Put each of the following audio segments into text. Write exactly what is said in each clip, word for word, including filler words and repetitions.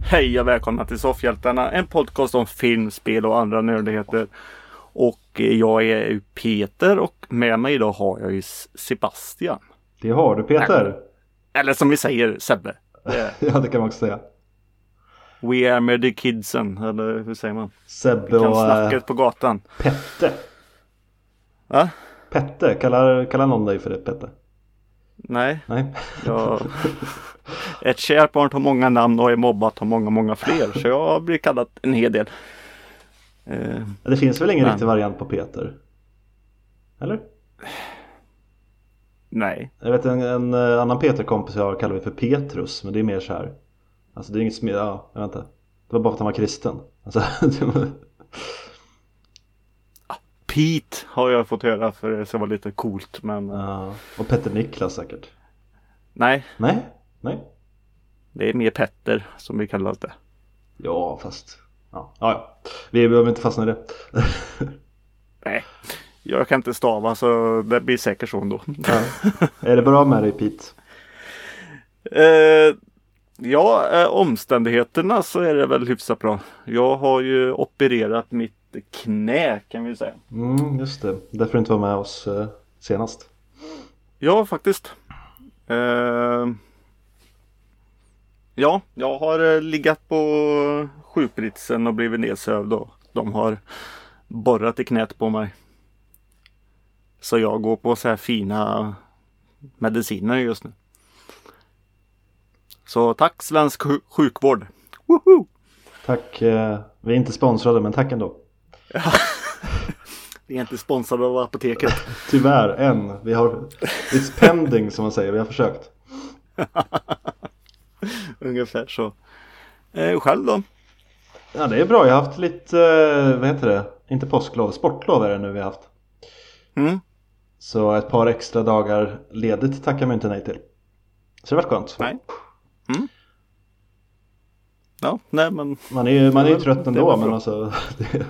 Hej och välkomna till Soffhjältarna, en podcast om film, spel och andra nördigheter. Och jag är Peter och med mig idag har jag ju Sebastian. Det har du, Peter. Eller, eller som vi säger, Sebbe. Ja, det kan man också säga. We are med the kidsen, eller hur säger man? Sebbe vi kan och snacket på gatan. Pette. Va? Pette, kallar, kallar någon dig för det, Pette? Nej. Nej. Jag... Ett kärt barn har många namn och är mobbat har många, många fler. Så jag blir kallad en hel del. Eh, det finns väl ingen men... riktig variant på Peter? Eller? Nej. Jag vet en, en annan Peter-kompis jag kallar vi för Petrus. Men det är mer så här. Alltså det är inget smed, ja, jag vet inte. Det var bara för att han var kristen. Alltså, Pete har jag fått höra för det ska vara lite coolt. Men... Ja, och Petter Niklas säkert. Nej. Nej, nej. Det är mer Petter som vi kallar det. Ja, fast... Ja, ja, ja. Vi behöver inte fastna i det. Nej, jag kan inte stava så det blir säkert så ändå. Ja. Är det bra med dig, Pete? Eh, ja, eh, omständigheterna så är det väl hyfsat bra. Jag har ju opererat mitt knä kan vi säga. Mm, just det. Därför du inte var med oss eh, senast. Ja, faktiskt. Eh, ja, jag har eh, liggat på sjukbritsen och blivit nedsövd och de har borrat i knät på mig. Så jag går på så här fina mediciner just nu. Så tack svensk sj- sjukvård. Woho! Tack. Eh, vi är inte sponsrade, men tack ändå. Vi är inte sponsrade av apoteket. Tyvärr, än. Vi har it's pending som man säger. Vi har försökt. Ungefär så. Eh, själv då? Ja, det är bra. Jag har haft lite, eh, vad heter det? Inte påsklov, sportlov är det nu vi har haft. Mm. Så ett par extra dagar ledigt tackar man inte nej till. Så det var skönt. Nej. Mm. Ja, nej men... Man är ju man är ju trött ändå, men alltså... Det...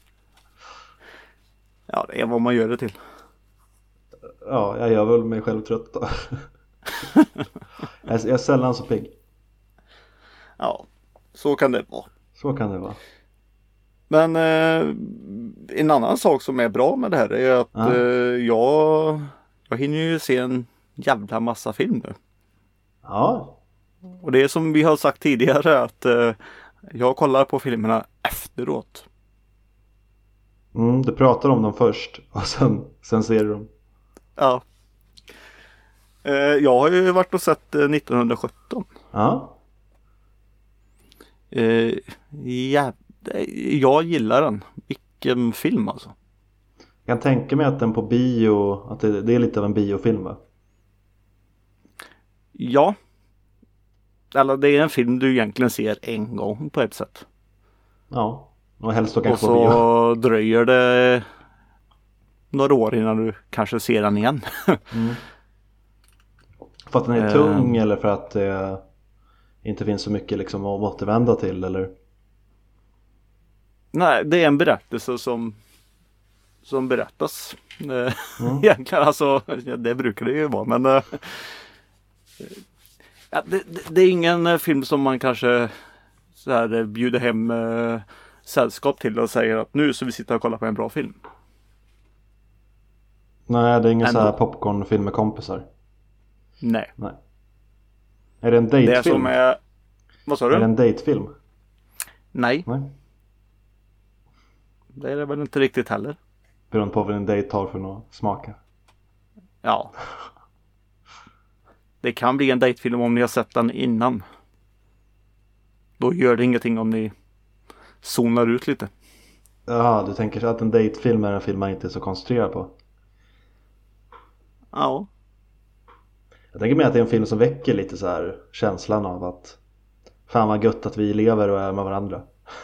Ja, det är vad man gör det till. Ja, jag gör väl mig själv trött då. Jag är sällan så pigg. Ja, så kan det vara. Så kan det vara. Men eh, en annan sak som är bra med det här är att ja. eh, jag, jag hinner ju se en jävla massa film nu. Ja. Och det är som vi har sagt tidigare att eh, jag kollar på filmerna efteråt. Mm, du pratar om dem först och sen, sen ser du dem. Ja. Eh, jag har ju varit och sett eh, nittonhundrasjutton. Ja. Eh, ja. Jag gillar den. Vilken film alltså. Jag kan tänka mig att den på bio, att det, det är lite av en biofilm, va? Ja. Eller det är en film du egentligen ser en gång på ett sätt. Ja. Och helst då Och kanske så på bio. dröjer det några år innan du kanske ser den igen. Mm. För att den är tung eller för att det inte finns så mycket liksom att återvända till, eller? Nej, det är en berättelse som som berättas. Mm. Egentligen, alltså, det brukar det ju vara, men äh, ja, det, det, det är ingen film som man kanske så här bjuder hem äh, sällskap till och säger att nu så vi sitter och kollar på en bra film. Nej, det är ingen Ändå. så här popcornfilm med kompisar. Nej. Nej. Är det en datefilm? Det som är... Vad sa du? Är det en datefilm? Nej. Nej. Det är det väl inte riktigt heller. Beroende på vad en date har för något smaka. Ja. Det kan bli en datefilm om ni har sett den innan. Då gör det ingenting om ni zonar ut lite. Ja, du tänker att en datefilm är en film man inte är så koncentrerad på. Ja. Jag tänker mig att det är en film som väcker lite så här känslan av att fan vad gött att vi lever och är med varandra.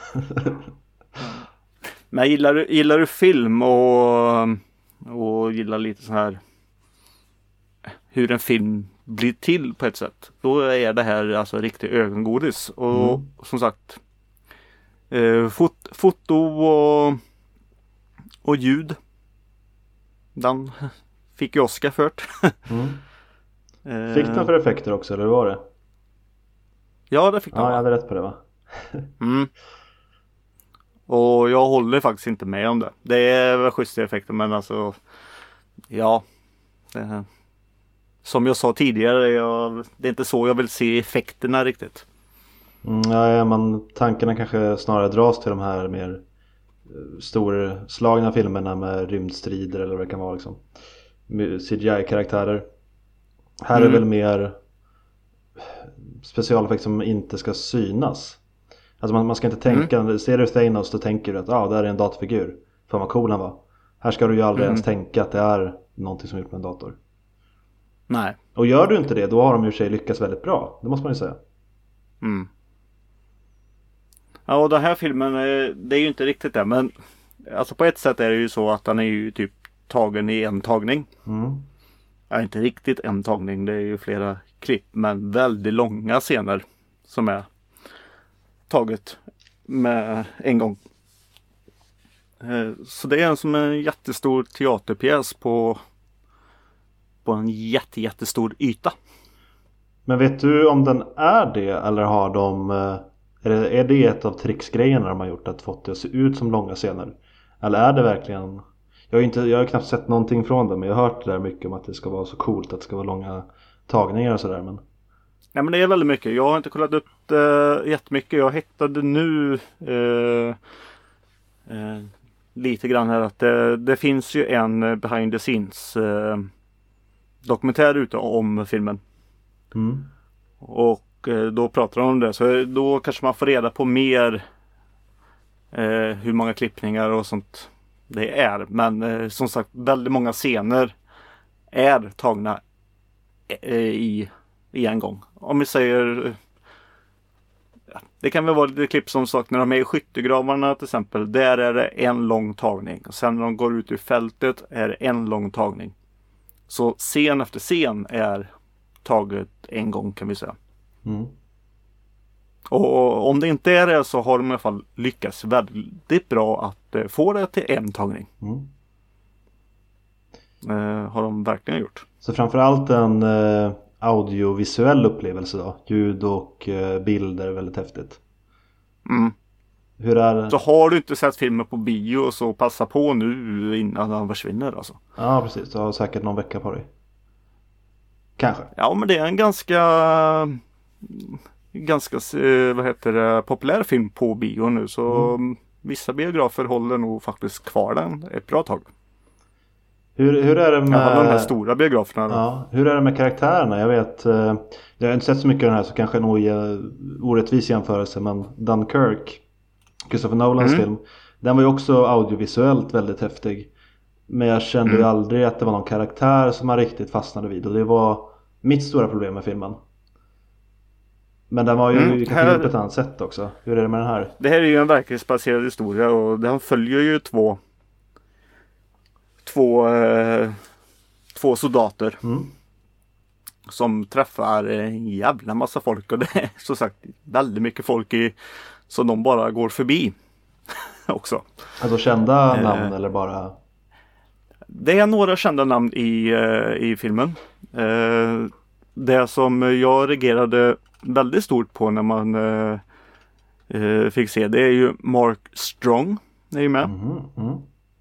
Men gillar du, gillar du film och, och gillar lite så här hur en film blir till på ett sätt, då är det här alltså riktigt ögongodis. Och mm. som sagt eh, fot, foto och, och ljud, den fick ju Oscar fört. Mm. Fick den för effekter också, eller var det? Ja, det fick den. Ja, jag hade rätt på det, va? Mm. Och jag håller faktiskt inte med om det. Det är väl schyssta effekter, men alltså ja. Det, som jag sa tidigare, jag, det är inte så jag vill se effekterna riktigt. Mm, ja, man, tankarna kanske snarare dras till de här mer storslagna filmerna med rymdstrider eller vad det kan vara liksom. C G I-karaktärer. Här mm. är väl mer specialeffekter som inte ska synas. Alltså man, man ska inte tänka, mm. ser du Thanos då tänker du att ah, det här är en datorfigur. Fan vad cool han var. Här ska du ju aldrig mm. ens tänka att det är någonting som är gjort med en dator. Nej. Och gör du inte det, då har de ju sig lyckats väldigt bra. Det måste man ju säga. Mm. Ja, och den här filmen, det är ju inte riktigt det. Men alltså på ett sätt är det ju så att den är ju typ tagen i en tagning. Mm. Ja, inte riktigt en tagning. Det är ju flera klipp. Men väldigt långa scener som är taget med en gång. Så det är som en jättestor teaterpjäs på, på en jätte, jättestor yta. Men vet du om den är det eller har de... Är det, är det ett av tricksgrejerna de har gjort att fått det att se ut som långa scener? Eller är det verkligen... Jag har, inte, jag har knappt sett någonting från det, men jag har hört det där mycket om att det ska vara så coolt att det ska vara långa tagningar och sådär. Men... Nej, men det är väldigt mycket. Jag har inte kollat upp det jättemycket. Jag hittade nu eh, eh, lite grann här att det, det finns ju en behind the scenes eh, dokumentär ute om filmen. Mm. Och då pratar de om det, så då kanske man får reda på mer eh, hur många klippningar och sånt det är. Men eh, som sagt, väldigt många scener är tagna eh, i, i en gång. Om vi säger eh, det kan väl vara lite klipp som sagt när de är i skyttegravarna till exempel. Där är det en lång tagning. Och sen när de går ut i fältet är det en lång tagning. Så scen efter scen är taget en gång kan vi säga. Mm. Och om det inte är det så har de i alla fall lyckats väldigt bra att eh, få det till en tagning. Mm. Eh, har de verkligen gjort. Så framförallt en eh, audiovisuell upplevelse då. Ljud och eh, bilder är väldigt häftigt. Mm. Hur är det? Så har du inte sett filmen på bio så passa på nu innan den försvinner alltså. Ja precis, du har säkert någon vecka på dig. Kanske. Ja men det är en ganska ganska vad heter det, populär film på bio nu så mm. vissa biografer håller nog faktiskt kvar den ett bra tag. Hur, hur är det med ja, de här stora biograferna? Ja, hur är det med karaktärerna? Jag vet, jag har inte sett så mycket av den här så kanske nog orättvis jämförelse, men Dunkirk, Christopher Nolans mm. film, den var ju också audiovisuellt väldigt häftig. Men jag kände mm. ju aldrig att det var någon karaktär som man riktigt fastnade vid, och det var mitt stora problem med filmen. Men den var ju mm, kanske här... på ett annat sätt också. Hur är det med den här? Det här är ju en verklighetsbaserad historia och den följer ju två två eh, två soldater mm. som träffar en jävla massa folk, och det är så sagt väldigt mycket folk i, så de bara går förbi också. Alltså kända eh, namn eller bara? Det är några kända namn i, eh, i filmen. Eh, det som jag reagerade väldigt stort på när man eh, eh, fick se det är ju Mark Strong är ju med. Mm, mm.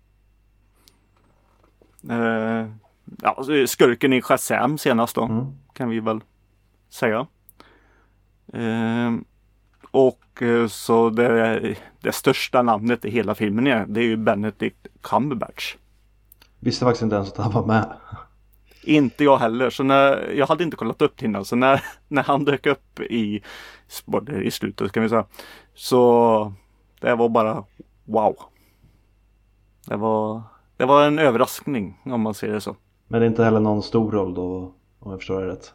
Eh, ja, skurken i Shazam senast då mm. kan vi väl säga. Eh, och eh, så det, det största namnet i hela filmen är, det är ju Benedict Cumberbatch. Visste faktiskt inte ens att han var med. Inte jag heller, så när, jag hade inte kollat upp till innan, så när, när han dök upp i, i slutet kan vi säga, så det var bara wow. Det var, det var en överraskning om man ser det så. Men det är inte heller någon stor roll då, om jag förstår det rätt?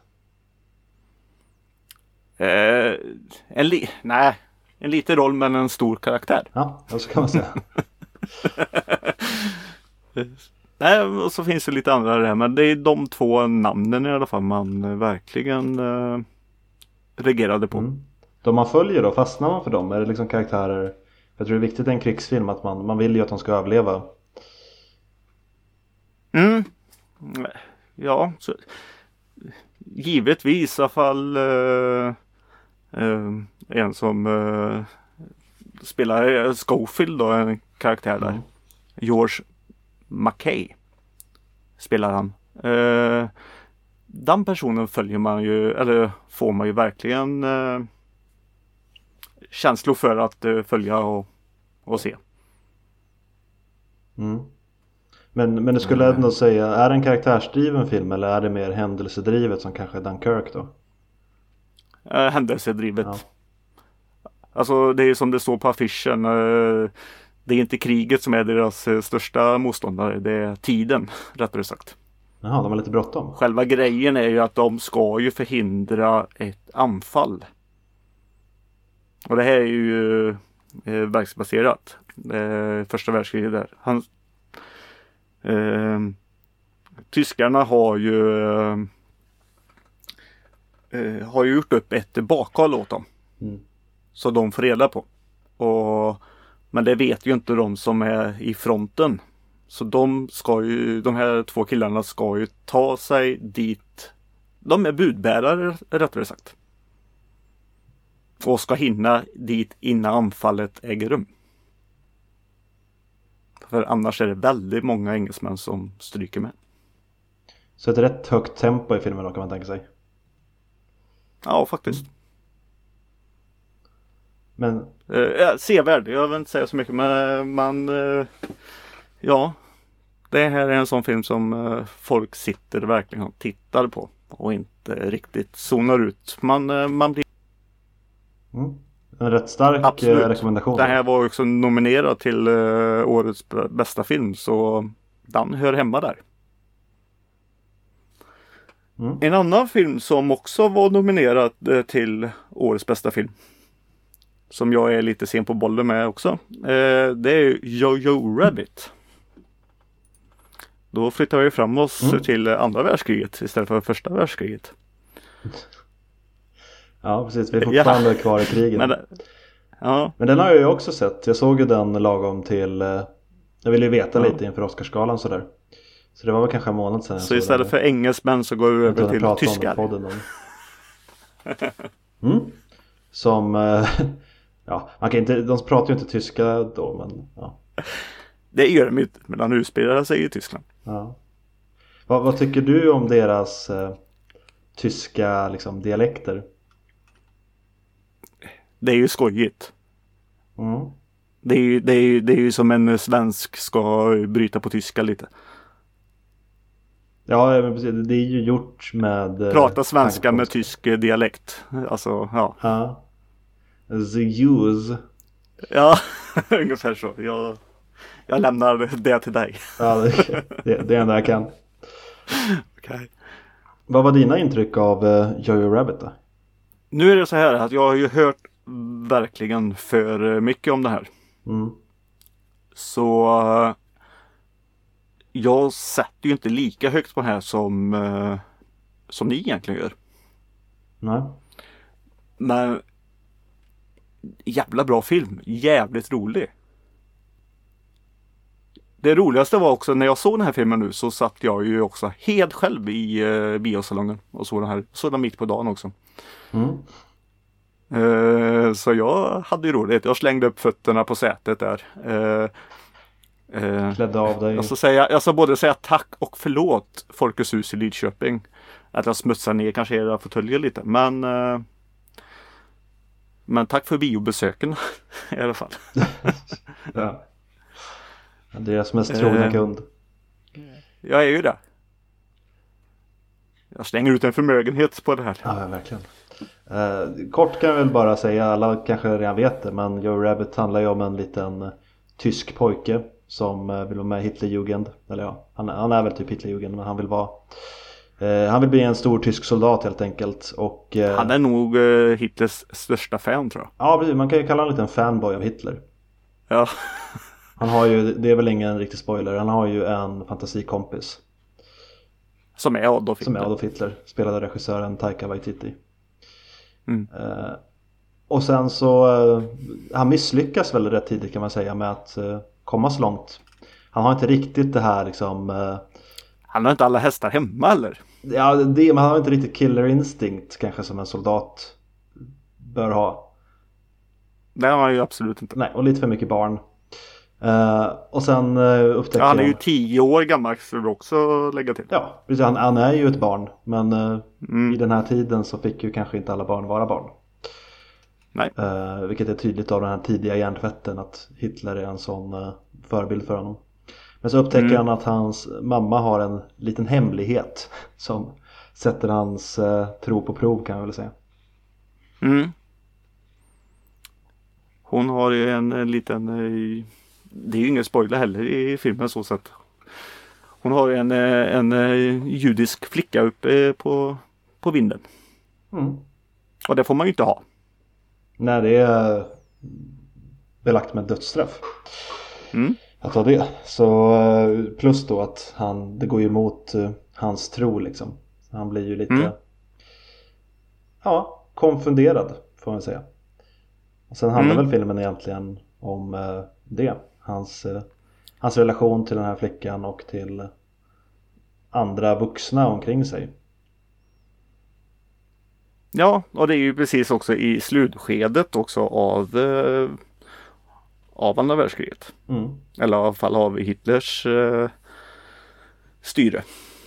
Eh, en, li, nej, en liten roll men en stor karaktär. Ja, så kan man säga. Nej, och så finns det lite andra där, men det är de två namnen i alla fall man verkligen eh, reagerade på. Mm. De man följer då, fastnar man för dem? Är det liksom karaktärer? Jag tror det är viktigt i en krigsfilm att man, man vill ju att de ska överleva. Mm. Ja, så, givetvis i alla fall eh, eh, En som uh, spelar Schofield då, en karaktär där. Mm. George McKay spelar han. Uh, den personen följer man ju, eller får man ju verkligen uh, känslor för att uh, följa och, och se. Mm. Men, men det skulle jag ändå säga, är det en karaktärsdriven film eller är det mer händelsedrivet som kanske är Dunkirk då? Uh, händelsedrivet. Ja. Alltså det är som det står på affischen. Uh, det är inte kriget som är deras uh, största motståndare. Det är tiden, rättare sagt. Jaha, de har lite bråttom. Själva grejen är ju att de ska ju förhindra ett anfall. Och det här är ju uh, verksbaserat. Uh, första världskriget där. Han, uh, tyskarna har ju uh, uh, har ju gjort upp ett bakhåll åt dem. Mm. Så de får reda på. Och, men det vet ju inte de som är i fronten. Så de ska ju, de här två killarna ska ju ta sig dit. De är budbärare, rättare sagt. Och ska hinna dit innan anfallet äger rum. För annars är det väldigt många engelsmän som stryker med. Så ett rätt högt tempo i filmen då, kan man tänka sig. Ja, faktiskt. Mm. Men eh, sevärd, jag vill inte säga så mycket, men man eh, ja, det här är en sån film som eh, folk sitter verkligen och tittar på och inte riktigt zonar ut. Man, eh, man blir mm. En rätt stark Absolut. rekommendation. Det här var också nominerad till eh, årets bästa film, så den hör hemma där. Mm. En annan film som också var nominerad eh, till årets bästa film, som jag är lite sen på bollen med också, eh, det är Jojo Rabbit. Då flyttar vi fram oss mm. till andra världskriget istället för första världskriget. Ja, precis. Vi är fortfarande ja. kvar i kriget. Men, ja. Men den har jag ju också sett. Jag såg ju den lagom till... Jag ville ju veta ja. lite inför Oscarsgalan sådär. Så det var väl kanske en månad sedan. Så istället för engelsmän så går vi över till tyskar. Om mm. Som... Ja, man kan inte, de pratar ju inte tyska då, men ja. Det gör de inte, men han utspelar sig i Tyskland. Ja. Vad, vad tycker du om deras eh, tyska liksom, dialekter? Det är ju skojigt. Mm. Det är ju, det är ju, det är ju som en svensk ska bryta på tyska lite. Ja, men precis, det är ju gjort med... Prata svenska med tysk dialekt. Alltså, ja. Ja. The use. Ja, ungefär så. Jag, jag lämnar det till dig. Ja, det, det, det är enda jag kan. Okej. Okay. Vad var dina intryck av uh, Jojo Rabbit då? Nu är det så här att jag har ju hört verkligen för mycket om det här. Mm. Så uh, jag sätter ju inte lika högt på det här som, uh, som ni egentligen gör. Nej. Men jävla bra film. Jävligt rolig. Det roligaste var också när jag såg den här filmen nu, så satt jag ju också helt själv i uh, biosalongen och såg den här. Såg den mitt på dagen också. Mm. Uh, så jag hade ju roligt. Jag slängde upp fötterna på sätet där. Uh, uh, Klädde av dig. Jag ska, säga, jag ska både säga tack och förlåt Folkets hus i Lidköping. Att jag smutsar ner kanske era fåtöljer lite. Men uh, Men tack för biobesöken i alla fall. Ja. Deras mest trogna kund. Jag är ju det. Jag slänger ut en förmögenhet på det här. Ja, verkligen. Eh, kort kan jag väl bara säga, alla kanske redan vet det, men Jojo Rabbit handlar ju om en liten uh, tysk pojke som uh, vill vara med i Hitlerjugend. Eller ja, han, han är väl typ Hitlerjugend, men han vill vara uh, han vill bli en stor tysk soldat helt enkelt. Och, uh, han är nog uh, Hitlers största fan, tror jag. Ja, precis, man kan ju kalla honom en liten fanboy av Hitler. Ja. Han har ju, det är väl ingen riktig spoiler, han har ju en fantasikompis. Som är Adolf Hitler. Som är Adolf Hitler, spelade regissören Taika Waititi. Mm. Uh, och sen så uh, han misslyckas väl rätt tidigt kan man säga med att uh, komma så långt. Han har inte riktigt det här liksom uh, han har inte alla hästar hemma eller? Ja, det, men han har inte riktigt killer instinct kanske som en soldat bör ha. Det har han ju absolut inte. Nej, och lite för mycket barn. Uh, och sen uh, upptäcker ja, han är ju tio år gammal, så du också lägga till. Ja, precis, han, han är ju ett barn. Men uh, mm. i den här tiden så fick ju kanske inte alla barn vara barn. Nej. Uh, vilket är tydligt av den här tidiga hjärntvätten, att Hitler är en sån uh, förebild för honom. Men så upptäcker mm. han att hans mamma har en liten hemlighet som sätter hans uh, tro på prov, kan jag väl säga. Mm. Hon har ju en, en liten, det är ju ingen spoiler heller i filmen så sätt. Hon har ju en, en, en judisk flicka uppe på, på vinden. Mm. Och det får man ju inte ha. Nej, det är belagt med dödsstraff. Mm. Att ha det. Så plus då att han, det går ju emot hans tro liksom. Han blir ju lite mm. ja, konfunderad, får man säga. Och sen handlar mm. väl filmen egentligen om eh, det. Hans, eh, hans relation till den här flickan och till andra vuxna omkring sig. Ja, och det är ju precis också i slutskedet också av, eh, av andra världskriget. Mm. Eller i alla fall av Hitlers eh, styre.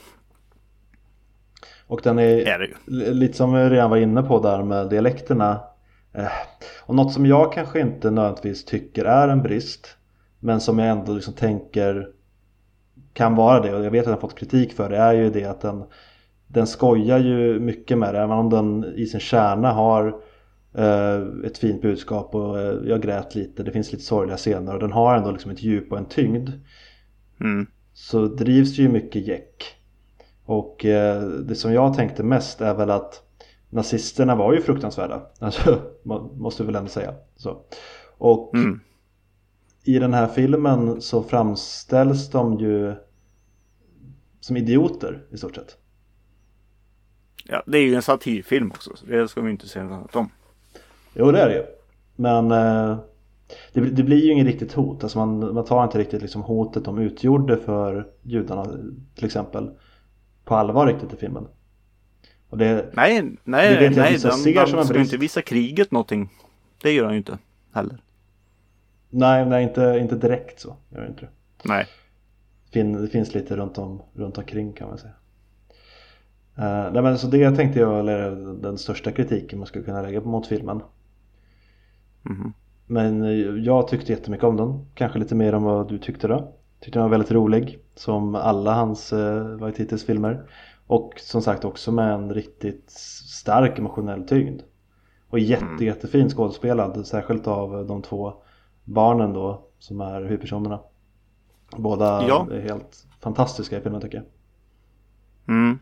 Och den är, är det ju. Lite som vi redan var inne på där med dialekterna. Och något som jag kanske inte nödvändigtvis tycker är en brist, men som jag ändå liksom tänker kan vara det, och jag vet att jag har fått kritik för det, är ju det att den, den skojar ju mycket med det. Även om den i sin kärna har eh, ett fint budskap och eh, jag grät lite, det finns lite sorgliga scener och den har ändå liksom ett djup och en tyngd. Mm. Så drivs ju mycket jäck. Och eh, det som jag tänkte mest är väl att nazisterna var ju fruktansvärda. Alltså, måste vi väl ändå säga. Så. Och mm. i den här filmen så framställs de ju som idioter i stort sett. Ja, det är ju en satirfilm också. Så det ska vi inte säga något om. Jo, det är det ju. Men eh, det, det blir ju inget riktigt hot. Alltså man, man tar inte riktigt liksom hotet de utgjorde för judarna till exempel på allvar riktigt i filmen. Och det, nej, nej, det vet jag nej, vissa den, ser den som en ska brist. inte visa kriget någonting. Det gör han ju inte heller. Nej, nej inte, inte direkt så. Gör det inte det. Nej. Fin, det finns lite runt, om, runt omkring kan man säga. Uh, nej, men så det tänkte jag är den största kritiken man skulle kunna lägga på mot filmen. Mm. Men jag tyckte jättemycket om den. Kanske lite mer än vad du tyckte då. Tyckte den var väldigt rolig. Som alla hans uh, Waititis filmer. Och som sagt också med en riktigt stark emotionell tyngd. Och jätte, mm. jättefin skådespelad. Särskilt av de två barnen då. Som är huvudpersonerna. Båda ja. är helt fantastiska i filmen tycker jag. Mm.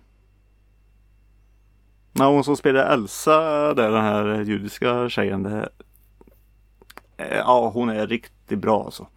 Ja, hon som spelar Elsa där, den här judiska tjejen. Det, ja, hon är riktigt bra alltså.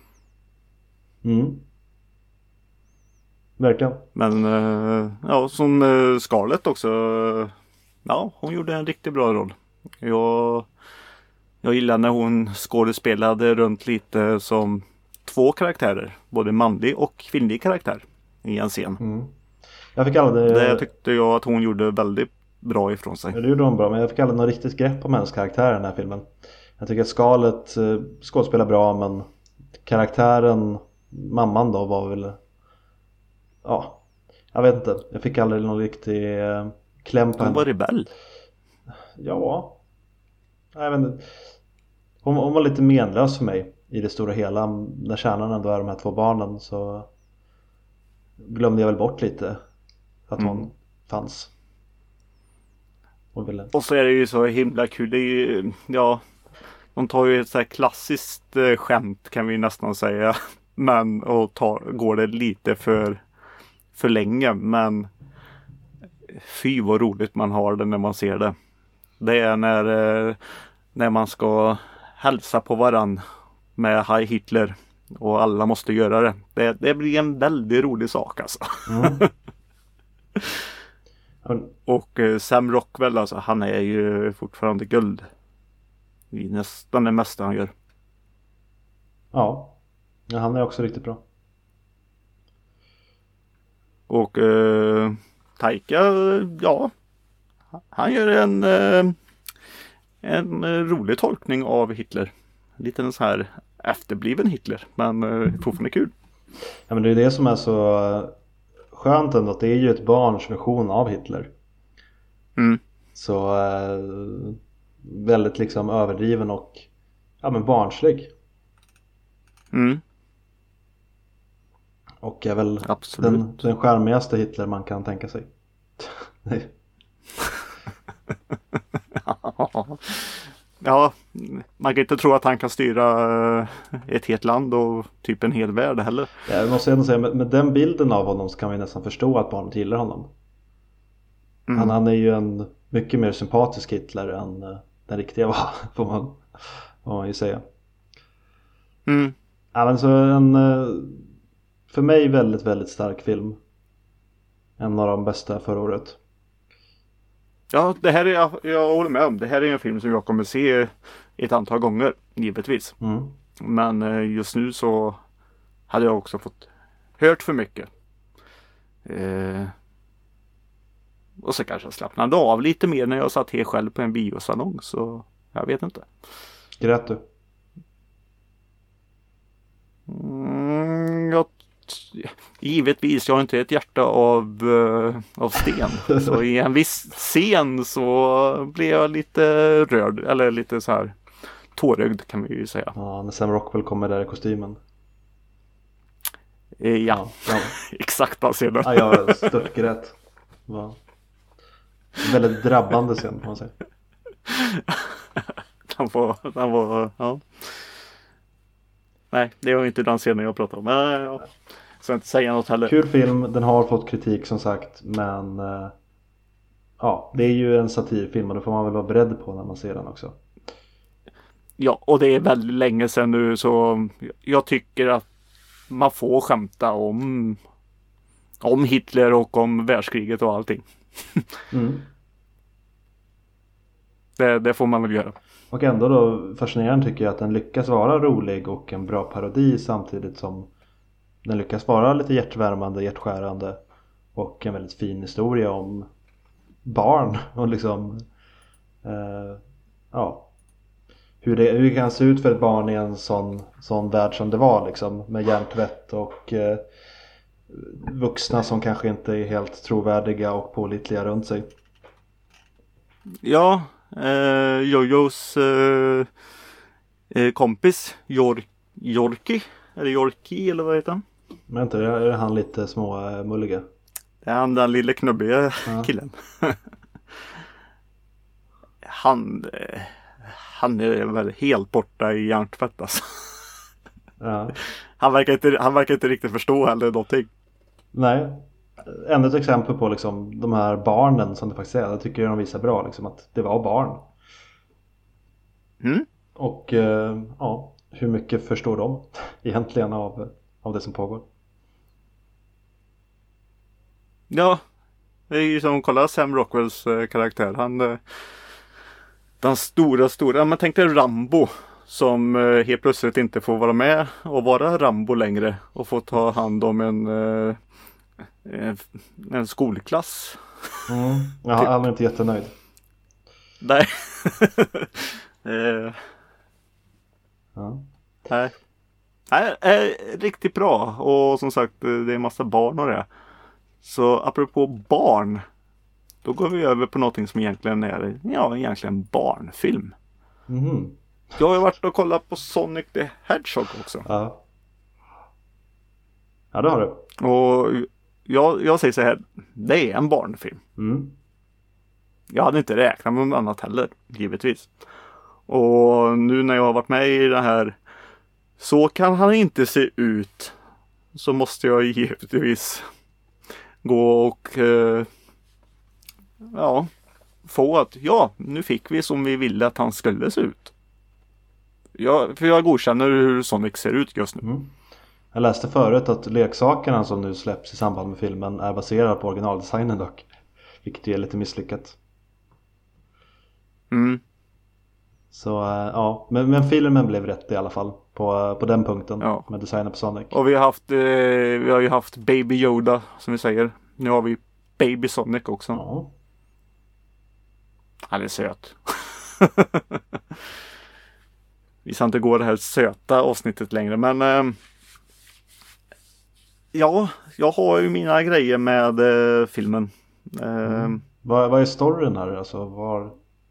Mm. Verkligen. Men ja, som Scarlett också. Ja, hon gjorde en riktigt bra roll. Jag, jag gillar när hon skådespelade runt lite som två karaktärer. Både manlig och kvinnlig karaktär i en scen. Mm. Jag fick aldrig... Det tyckte jag att hon gjorde väldigt bra ifrån sig. Ja, det gjorde hon bra, men jag fick aldrig något riktigt grepp om hennes karaktär i den här filmen. Jag tycker att Scarlett skådespelar bra, men karaktären, mamman då, var väl... Ja, jag vet inte. Jag fick aldrig någon riktig eh, kläm på henne. Hon var rebell. Ja. Jag vet inte. Hon, hon var lite menlös för mig i det stora hela. När kärnan ändå är de här två barnen så glömde jag väl bort lite att hon mm. fanns. Och, ville... och så är det ju så himla kul. Det är ju, ja, de tar ju ett så här klassiskt eh, skämt kan vi nästan säga. Men och tar, går det lite för för länge, men fy vad roligt man har det när man ser det. Det är när, när man ska hälsa på varann med Heil Hitler och alla måste göra det. Det, det blir en väldigt rolig sak alltså. Mm. Och Sam Rockwell alltså, han är ju fortfarande guld i nästan det mesta han gör. Ja, ja han är också riktigt bra. Och eh, Taika, ja, han gör en, eh, en eh, rolig tolkning av Hitler. Lite en så här efterbliven Hitler, men eh, fortfarande kul. Ja, men det är det som är så skönt ändå, att det är ju ett barns version av Hitler. Mm. Så eh, väldigt liksom överdriven och ja, men barnslig. Mm. Och är väl Absolut. den, den charmigaste Hitler man kan tänka sig. Nej. Ja, man kan inte tro att han kan styra ett helt land och typ en hel värld heller. Ja, jag måste ändå säga, med, med den bilden av honom så kan man nästan förstå att barnet gillar honom. Mm. Han, han är ju en mycket mer sympatisk Hitler än uh, den riktiga var, får man, får man ju säga. Mm. Ja, men så en, uh, för mig väldigt, väldigt stark film. En av de bästa förra året. Ja, det här är, jag, jag håller med om. Det här är en film som jag kommer se ett antal gånger, givetvis. Mm. Men uh, just nu så hade jag också fått hört för mycket. Uh, och så kanske jag slappnade av lite mer när jag satt här själv på en biosalong. Så jag vet inte. Grät du? Mm, jag, givetvis, jag har inte ett hjärta av, uh, av sten. Så i en viss scen så blev jag lite rörd. Eller lite så här tårögd kan vi ju säga. Ja, när Sam Rockwell kommer där i kostymen. Eh, ja, ja, ja. Exakt den scenen. Ja, jag störtgrät. Va? Väldigt drabbande scen, kan man säga. Den var, den var, ja. Nej, det var inte den scenen jag pratade om. Men ja, så jag inte säga något heller. Kul film, den har fått kritik som sagt. Men ja, det är ju en satirfilm och det får man väl vara beredd på när man ser den också. Ja, och det är väldigt länge sedan nu så jag tycker att man får skämta om om Hitler och om världskriget och allting. Mm. det, det får man väl göra. Och ändå då fascinerande tycker jag att den lyckas vara rolig och en bra parodi samtidigt som den lyckas vara lite hjärtvärmande, hjärtskärande och en väldigt fin historia om barn och liksom eh, ja hur det, hur det kan se ut för ett barn i en sån, sån värld som det var liksom, med hjärntvätt och eh, vuxna som kanske inte är helt trovärdiga och pålitliga runt sig. Ja, eh, Jojos eh, eh, kompis Jor- Jorki, eller Jorki eller vad heter han? Men inte, är han lite små äh, mulliga? Det är han, den lille knubbiga ja. killen. han, eh, han är väl helt borta i hjärntvätt alltså. Ja. Han verkar inte, han verkar inte riktigt förstå heller någonting. Nej, ännu ett exempel på liksom de här barnen som det faktiskt är. Jag tycker de visar bra liksom, att det var barn. Mm. Och eh, ja, hur mycket förstår de egentligen av, av det som pågår? Ja, det är ju som kolla Sam Rockwells eh, karaktär. Han, eh, den stora, stora, man tänkte Rambo som eh, helt plötsligt inte får vara med och vara Rambo längre och få ta hand om en eh, en skolklass. Mm. Ja, typ. Han är inte jättenöjd. Nej. eh, ja. Nej. Nej, är riktigt bra. Och som sagt, det är en massa barn och det. Så apropå barn, då går vi över på någonting som egentligen är, ja, egentligen barnfilm. Mm. Jag har ju varit och kollat på Sonic the Hedgehog också. Ja. Ja, det har du. Och jag, jag säger så här, det är en barnfilm. Mm. Jag hade inte räknat med något annat heller, givetvis. Och nu när jag har varit med i det här, så kan han inte se ut. Så måste jag givetvis gå och eh, ja, få att, ja, nu fick vi som vi ville att han skulle se ut. Ja, för jag godkänner hur Sonic ser ut just nu. Mm. Jag läste förut att leksakerna som nu släpps i samband med filmen är baserade på originaldesignen dock. Vilket är lite misslyckat. Mm. Så ja, men, men filmen blev rätt i alla fall på, på den punkten, ja. Med designen på Sonic. Och vi har haft eh, vi har ju haft Baby Yoda som vi säger. Nu har vi Baby Sonic också. Ja. Han är söt. Vi ska inte gå det här söta avsnittet längre, men eh, ja, jag har ju mina grejer med eh, filmen. Eh, Mm. Vad, vad är storyn här? Alltså, var...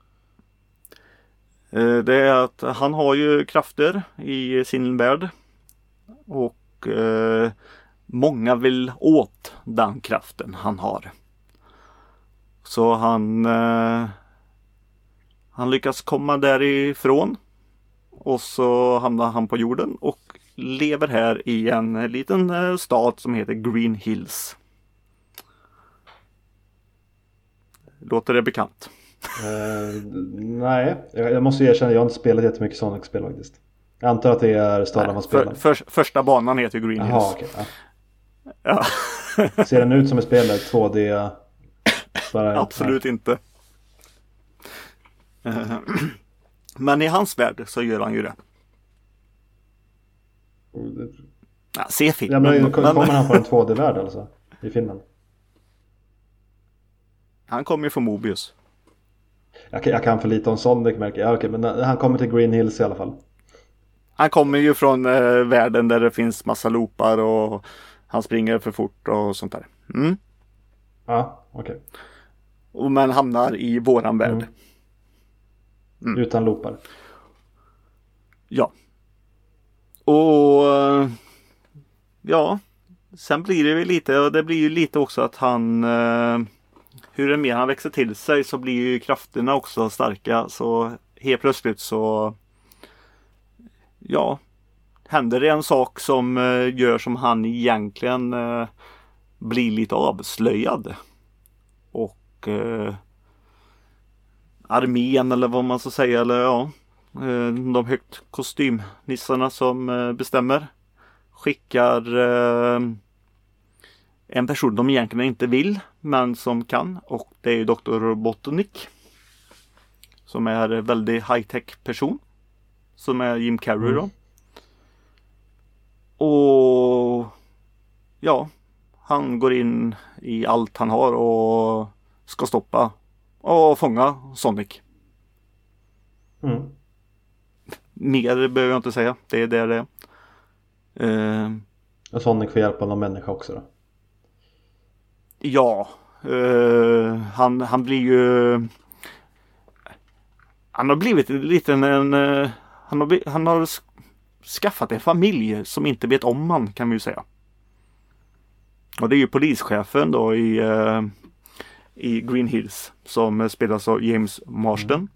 eh, det är att han har ju krafter i sin värld. Och eh, många vill åt den kraften han har. Så han eh, han lyckas komma därifrån. Och så hamnar han på jorden och lever här i en liten eh, stad som heter Green Hills. Låter det bekant? Uh, nej, jag, jag måste erkänna, jag har inte spelat jättemycket Sonic-spel faktiskt. Jag antar att det är staden man spelar. För, för, första banan heter Green Hills. Jaha, okej. Ja. Ja. Ser den ut som ett spel två D? Bara, Absolut nej. Inte. Uh, men i hans värld så gör han ju det. Ja, se filmen. Ja, men, kommer han från en två D-värld alltså? I filmen? Han kommer ju från Mobius. Jag kan, jag kan för lite om Sonic, märker jag. Ja, okej, men han kommer till Green Hills i alla fall. Han kommer ju från eh, världen där det finns massa loopar och han springer för fort och sånt där. Mm. Ja, okej. Och men hamnar i våran värld. Mm. Mm. Utan loopar. Ja. Och ja, sen blir det ju lite, och det blir ju lite också att han eh, hur det mer han växer till sig så blir ju krafterna också starka, så helt plötsligt så ja, händer det en sak som eh, gör som han egentligen eh, blir lite avslöjad. Och eh, armén eller vad man ska säga, eller ja, eh, de högt kostymnissarna som eh, bestämmer skickar eh, en person de egentligen inte vill men som kan, och det är ju doktor Robotnik som är en väldigt high-tech person som är Jim Carrey då. Mm. Och ja, han går in i allt han har och ska stoppa och fånga Sonic. Mm. Mer behöver jag inte säga. Det är det det är. Uh, och Sonic får hjälpa någon människa också då? Ja. Uh, han, han blir ju... Han har blivit lite en... Uh, han, har, han har skaffat en familj som inte vet om han, kan vi ju säga. Och det är ju polischefen då i... Uh, i Green Hills som spelas av James Marsden. Mm.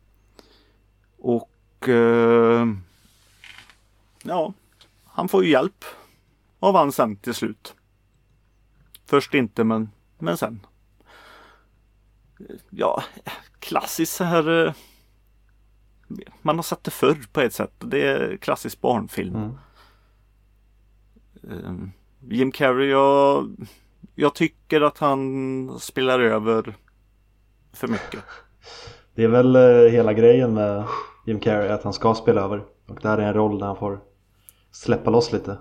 Och eh, ja, han får ju hjälp av han sen till slut. Först inte, men, men sen. Ja, klassiskt så här. Eh, man har sett det förr på ett sätt. Det är klassisk barnfilm. Mm. Eh, Jim Carrey, jag... Jag tycker att han spelar över för mycket. Det är väl eh, hela grejen med Jim Carrey, att han ska spela över. Och det här är en roll där han får släppa loss lite.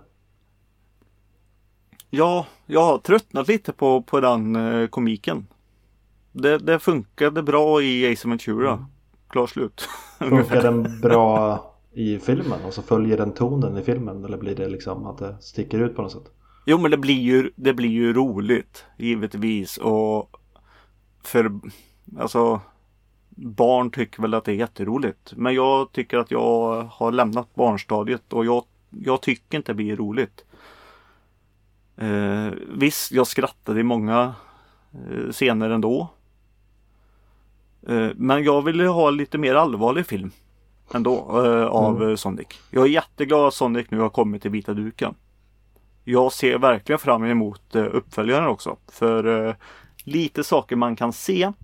Ja, jag har tröttnat lite på, på den eh, komiken. Det, det funkade bra i Ace Ventura. Mm. Klar slut. Funkar den bra i filmen? Och så följer den tonen i filmen? Eller blir det liksom att det sticker ut på något sätt? Jo, men det blir ju, det blir ju roligt, givetvis. Och för, alltså, barn tycker väl att det är jätteroligt. Men jag tycker att jag har lämnat barnstadiet och jag, jag tycker inte det blir roligt. Eh, visst, jag skrattade i många eh, scener ändå. Eh, men jag ville ha lite mer allvarlig film ändå eh, av mm. Sonic. Jag är jätteglad att Sonic nu har kommit till vita duken. Jag ser verkligen fram emot uh, uppföljaren också. För uh, lite saker man kan se.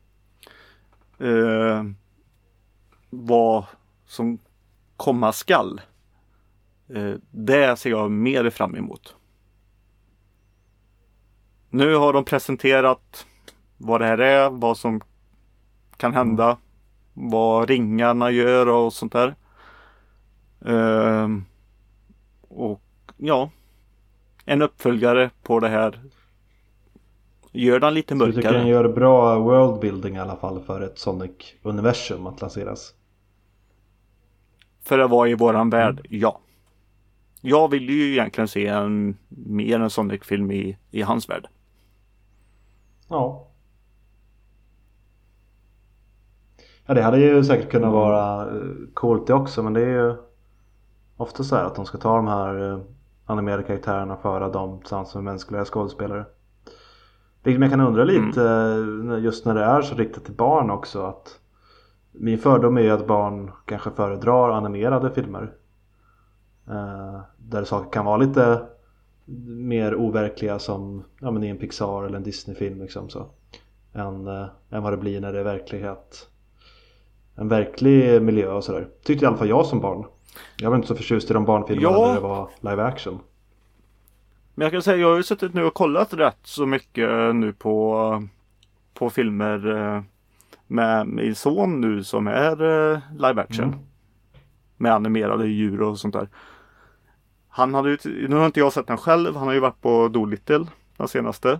Uh, vad som komma skall. Uh, det ser jag mer fram emot. Nu har de presenterat vad det här är. Vad som kan hända. Mm. Vad ringarna gör och sånt där. Uh, och ja. En uppföljare på det här Gör den lite Så du tycker mörkare. den gör bra worldbuilding i alla fall för ett Sonic-universum att lanseras? För att vara i våran värld, ja. Jag vill ju egentligen se en mer en Sonic-film i, i hans värld. Ja. Ja, det hade ju säkert kunnat vara coolt det också, men det är ju ofta så här att de ska ta de här animerade karaktärerna och föra dem tillsammans med mänskliga skådespelare. Vilket man kan undra lite mm. just när det är så riktat till barn också, att min fördom är ju att barn kanske föredrar animerade filmer. Uh, där saker kan vara lite mer overkliga som ja, men i en Pixar eller en Disney-film liksom så. Än, uh, än vad det blir när det är verklighet. En verklig miljö och sådär. Tyckte i alla fall jag som barn. Jag var inte så förtjust i de barnfilmerna ja. Där det var live action. Men jag kan säga, jag har ju suttit nu och kollat rätt så mycket nu på, på filmer med min son nu som är live action. Mm. Med animerade djur och sånt där. Han hade ju, nu har inte jag sett den själv, han har ju varit på Dolittle den senaste.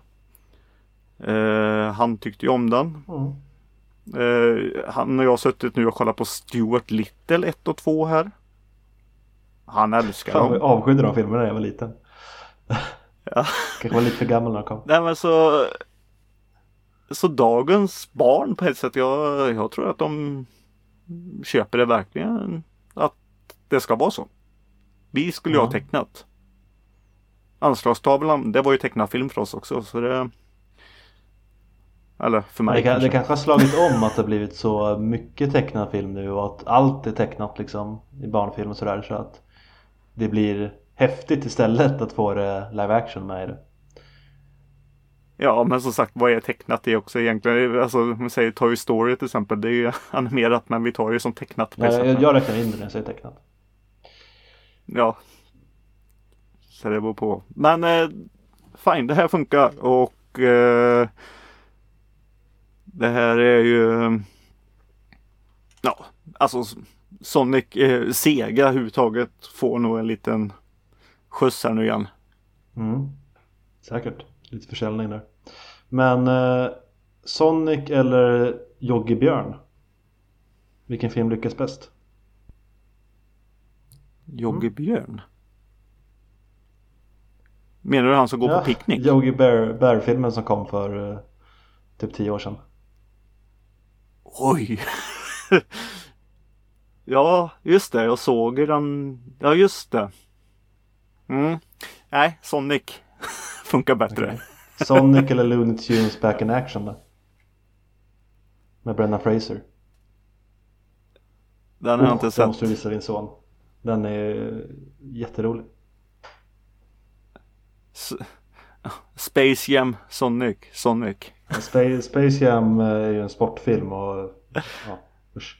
Eh, han tyckte ju om den. Mm. Eh, han och jag har suttit nu och kollat på Stuart Little ett och två här. Han älskar Fan, dem. Jag avskydde de filmerna när jag var liten. Ja. Kanske var lite för gammal när de kom. Nej men så Så dagens barn på ett sätt, jag, jag tror att de köper det verkligen att det ska vara så. Vi skulle ju mm. ha tecknat. Anslagstavlan, det var ju tecknad film för oss också, så det eller för mig det, kan, kanske. det kanske har slagit om att det har blivit så mycket tecknad film nu och att allt är tecknat liksom i barnfilm och sådär, så att det blir häftigt istället att få det live action med i det. Ja, men som sagt, vad är tecknat det också egentligen? Alltså, om man säger Toy Story till exempel, det är ju animerat, men vi tar ju som tecknat. Ja, jag, jag räknar in det när jag säger tecknat. Ja. Så det beror på. Men eh, fine, det här funkar. Och eh, det här är ju ja, alltså Sonic eh, Sega överhuvudtaget får nog en liten skjuts här nu igen. Mm. Säkert. Lite försäljning där. Men eh, Sonic eller Yogi-Björn? Vilken film lyckas bäst? Yogi-Björn? Mm. Menar du han som går ja, på picknick? Yogi Bear, Bear-filmen som kom för eh, typ tio år sedan. Oj! Ja, just det. Jag såg den. Ja, just det. Mm. Nej, Sonic funkar bättre. Okay. Sonic eller Looney Tunes Back in Action då? Med Brendan Fraser. Den har jag inte oh, sett. Den måste du visa din son. Den är jätterolig. S- Space Jam Sonic Sonic Space, Space Jam är ju en sportfilm och ja, usch.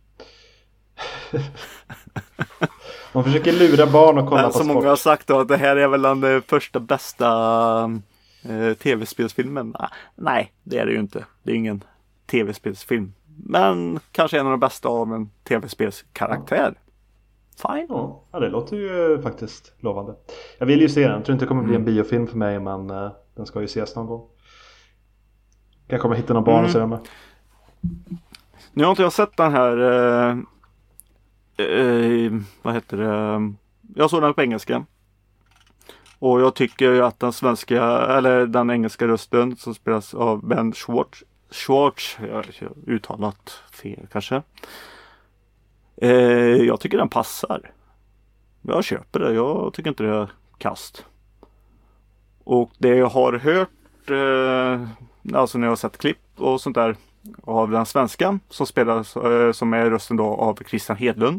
Man försöker lura barn och kolla men på som sport. många har sagt då, att det här är väl den första bästa eh, tv-spelsfilmen. Ah, nej, det är det ju inte. Det är ingen tv-spelsfilm. Men kanske en av de bästa av en tv-spelskaraktär. Fine. Ja, ja, det låter ju faktiskt lovande. Jag vill ju se den. Jag tror inte det kommer bli en biofilm för mig, men uh, den ska ju ses någon gång. Jag kommer hitta någon barn mm. och se den med. Nu har inte jag sett den här uh, uh, vad heter det? Jag såg den på engelska. Och jag tycker att den svenska, eller den engelska rösten som spelas av Ben Schwartz, Schwartz, jag har uttalat fel kanske. Eh, jag tycker den passar. Jag köper det. Jag tycker inte det är kast. Och det jag har hört, eh, alltså när jag har sett klipp och sånt där av den svenska som spelas, eh, som är rösten då av Christian Hedlund.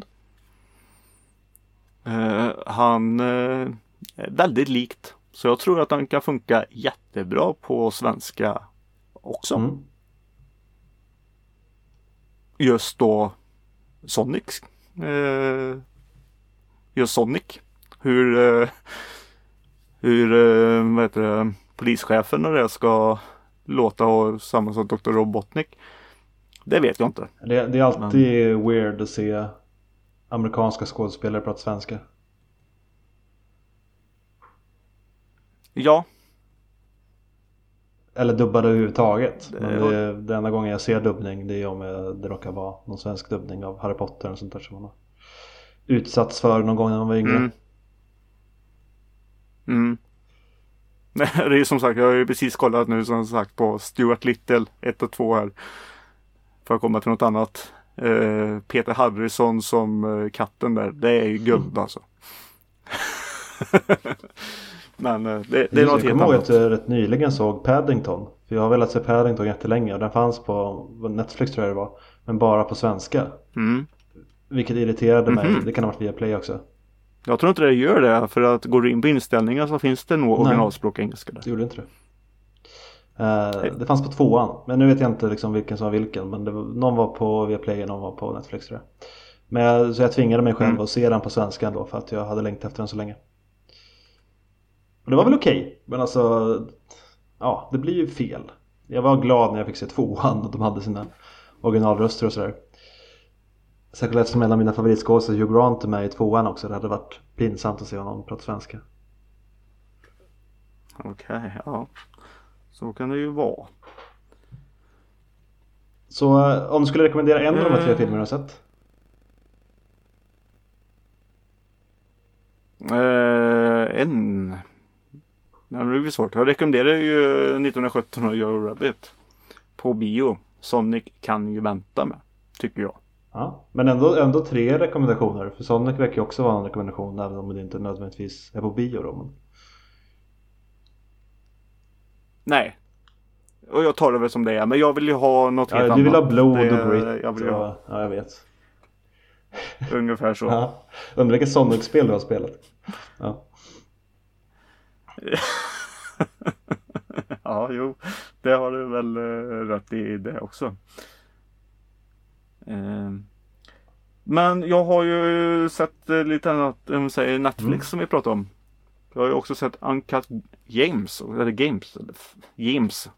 Eh, han eh, är väldigt likt. Så jag tror att den kan funka jättebra på svenska också. Mm. Just då Sonic. Eh, just Sonic. Hur eh, hur eh, vad heter det, polischefen och det ska låta och samma som doktor Robotnik. Det vet jag inte. Det, det är alltid Men... weird att se amerikanska skådespelare prata svenska. Ja. Eller dubbade överhuvudtaget. Men det, det enda gången jag ser dubbning, det är om det råkar vara någon svensk dubbning av Harry Potter och sånt där som man har utsatts för någon gång när man var yngre. Mm. Mm. Nej, det är ju som sagt, jag har ju precis kollat nu som sagt på Stuart Little ett och två här. För att komma till något annat. Uh, Peter Harrison som uh, katten där, det är ju guld mm. alltså. Men uh, det, det är något helt annat. Jag kommer ihåg att jag rätt nyligen såg Paddington. För jag har velat se Paddington jättelänge och den fanns på Netflix tror jag det var. Men bara på svenska. Mm. Vilket irriterade mig. Mm-hmm. Det kan ha varit via Play också. Jag tror inte det gör det. För att går du in på inställningar så finns det nog originalspråk engelska där. Det gjorde inte det. Uh, det fanns på tvåan. Men nu vet jag inte liksom vilken som var vilken. Men det var, någon var på Viaplay och någon var på Netflix tror jag. Men jag, så jag tvingade mig själv mm. att se den på svenska ändå. För att jag hade längtat efter den så länge. Och det var väl okej. Okay, men alltså, ja, det blir ju fel. Jag var glad när jag fick se tvåan och de hade sina originalröster och sådär. Säkert eftersom en av mina favoritskådespelare Hugh Grant är med i tvåan också. Det hade varit pinsamt att se honom prata svenska. Okej, okay, ja. Så kan det ju vara. Så om du skulle rekommendera en av de här tre filmerna du har sett? Uh, en... Ja, det blir svårt. Jag rekommenderar ju nittonhundrasjutton och Jojo Rabbit på bio. Sonic kan ju vänta med, tycker jag. Ja, men ändå, ändå tre rekommendationer. För Sonic verkar ju också vara en rekommendation, även om det inte nödvändigtvis är på bio då. Men... Nej. Och jag tar det väl som det är. Men jag vill ju ha något ja, helt annat. Du vill annat. ha blod det, och grit. Jag vill ha... Ja, jag vet. Ungefär så. Ja. Undrar vilket Sonic-spel du har spelat. Ja. Ja, jo. Det har du väl uh, rätt i det också. Uh, men jag har ju sett uh, lite annat, um, säger Netflix mm. som vi pratade om. Jag har ju också sett Uncut Games. Eller Games. Eller Games.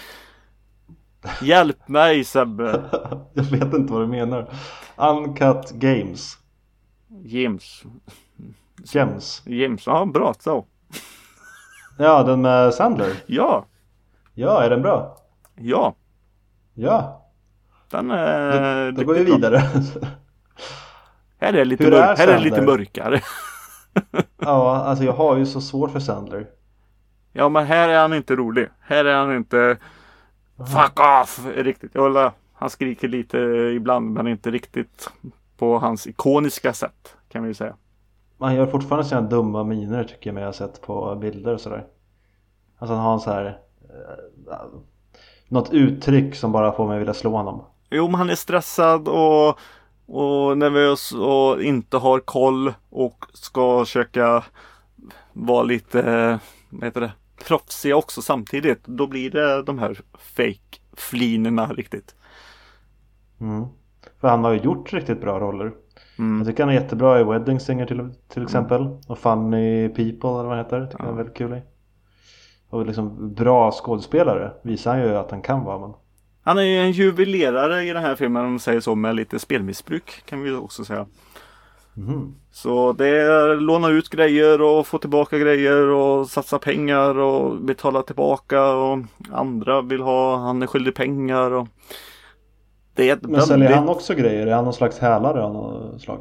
Hjälp mig, Sebbe. Jag vet inte vad du menar. Uncut Games. Games. Gems. Games, ja bra så. Ja, den med Sandler. Ja. Ja, är den bra? Ja. Ja. Den är... Då, då går vi vidare. Här är det lite, mörk, är här är det lite mörkare. Ja, alltså jag har ju så svårt för Sandler. Ja, men här är han inte rolig. Här är han inte... Fuck off! Riktigt. Jag han skriker lite ibland, men inte riktigt på hans ikoniska sätt, kan vi säga. Man gör fortfarande sådana dumma miner tycker jag mig har sett på bilder och sådär. Alltså han har en så här äh, något uttryck som bara får mig vilja slå honom. Jo, men han är stressad och, och nervös och inte har koll och ska försöka vara lite, vad heter det, proffsiga också samtidigt. Då blir det de här fake flinerna riktigt. Mm. För han har ju gjort riktigt bra roller. Mm. Jag tycker han är jättebra i Wedding Singer till, till exempel. Mm. Och Funny People eller vad han heter. Tycker ja. Han är väldigt kul i. Och liksom bra skådespelare visar han ju att han kan vara. Men... Han är ju en juvelerare i den här filmen, om man säger så, med lite spelmissbruk kan vi också säga. Mm. Så det är låna ut grejer och få tillbaka grejer och satsa pengar och betala tillbaka och andra vill ha, han är skyldig pengar och det är men väldigt... säljer han också grejer? Är han någon slags hälare av något slag?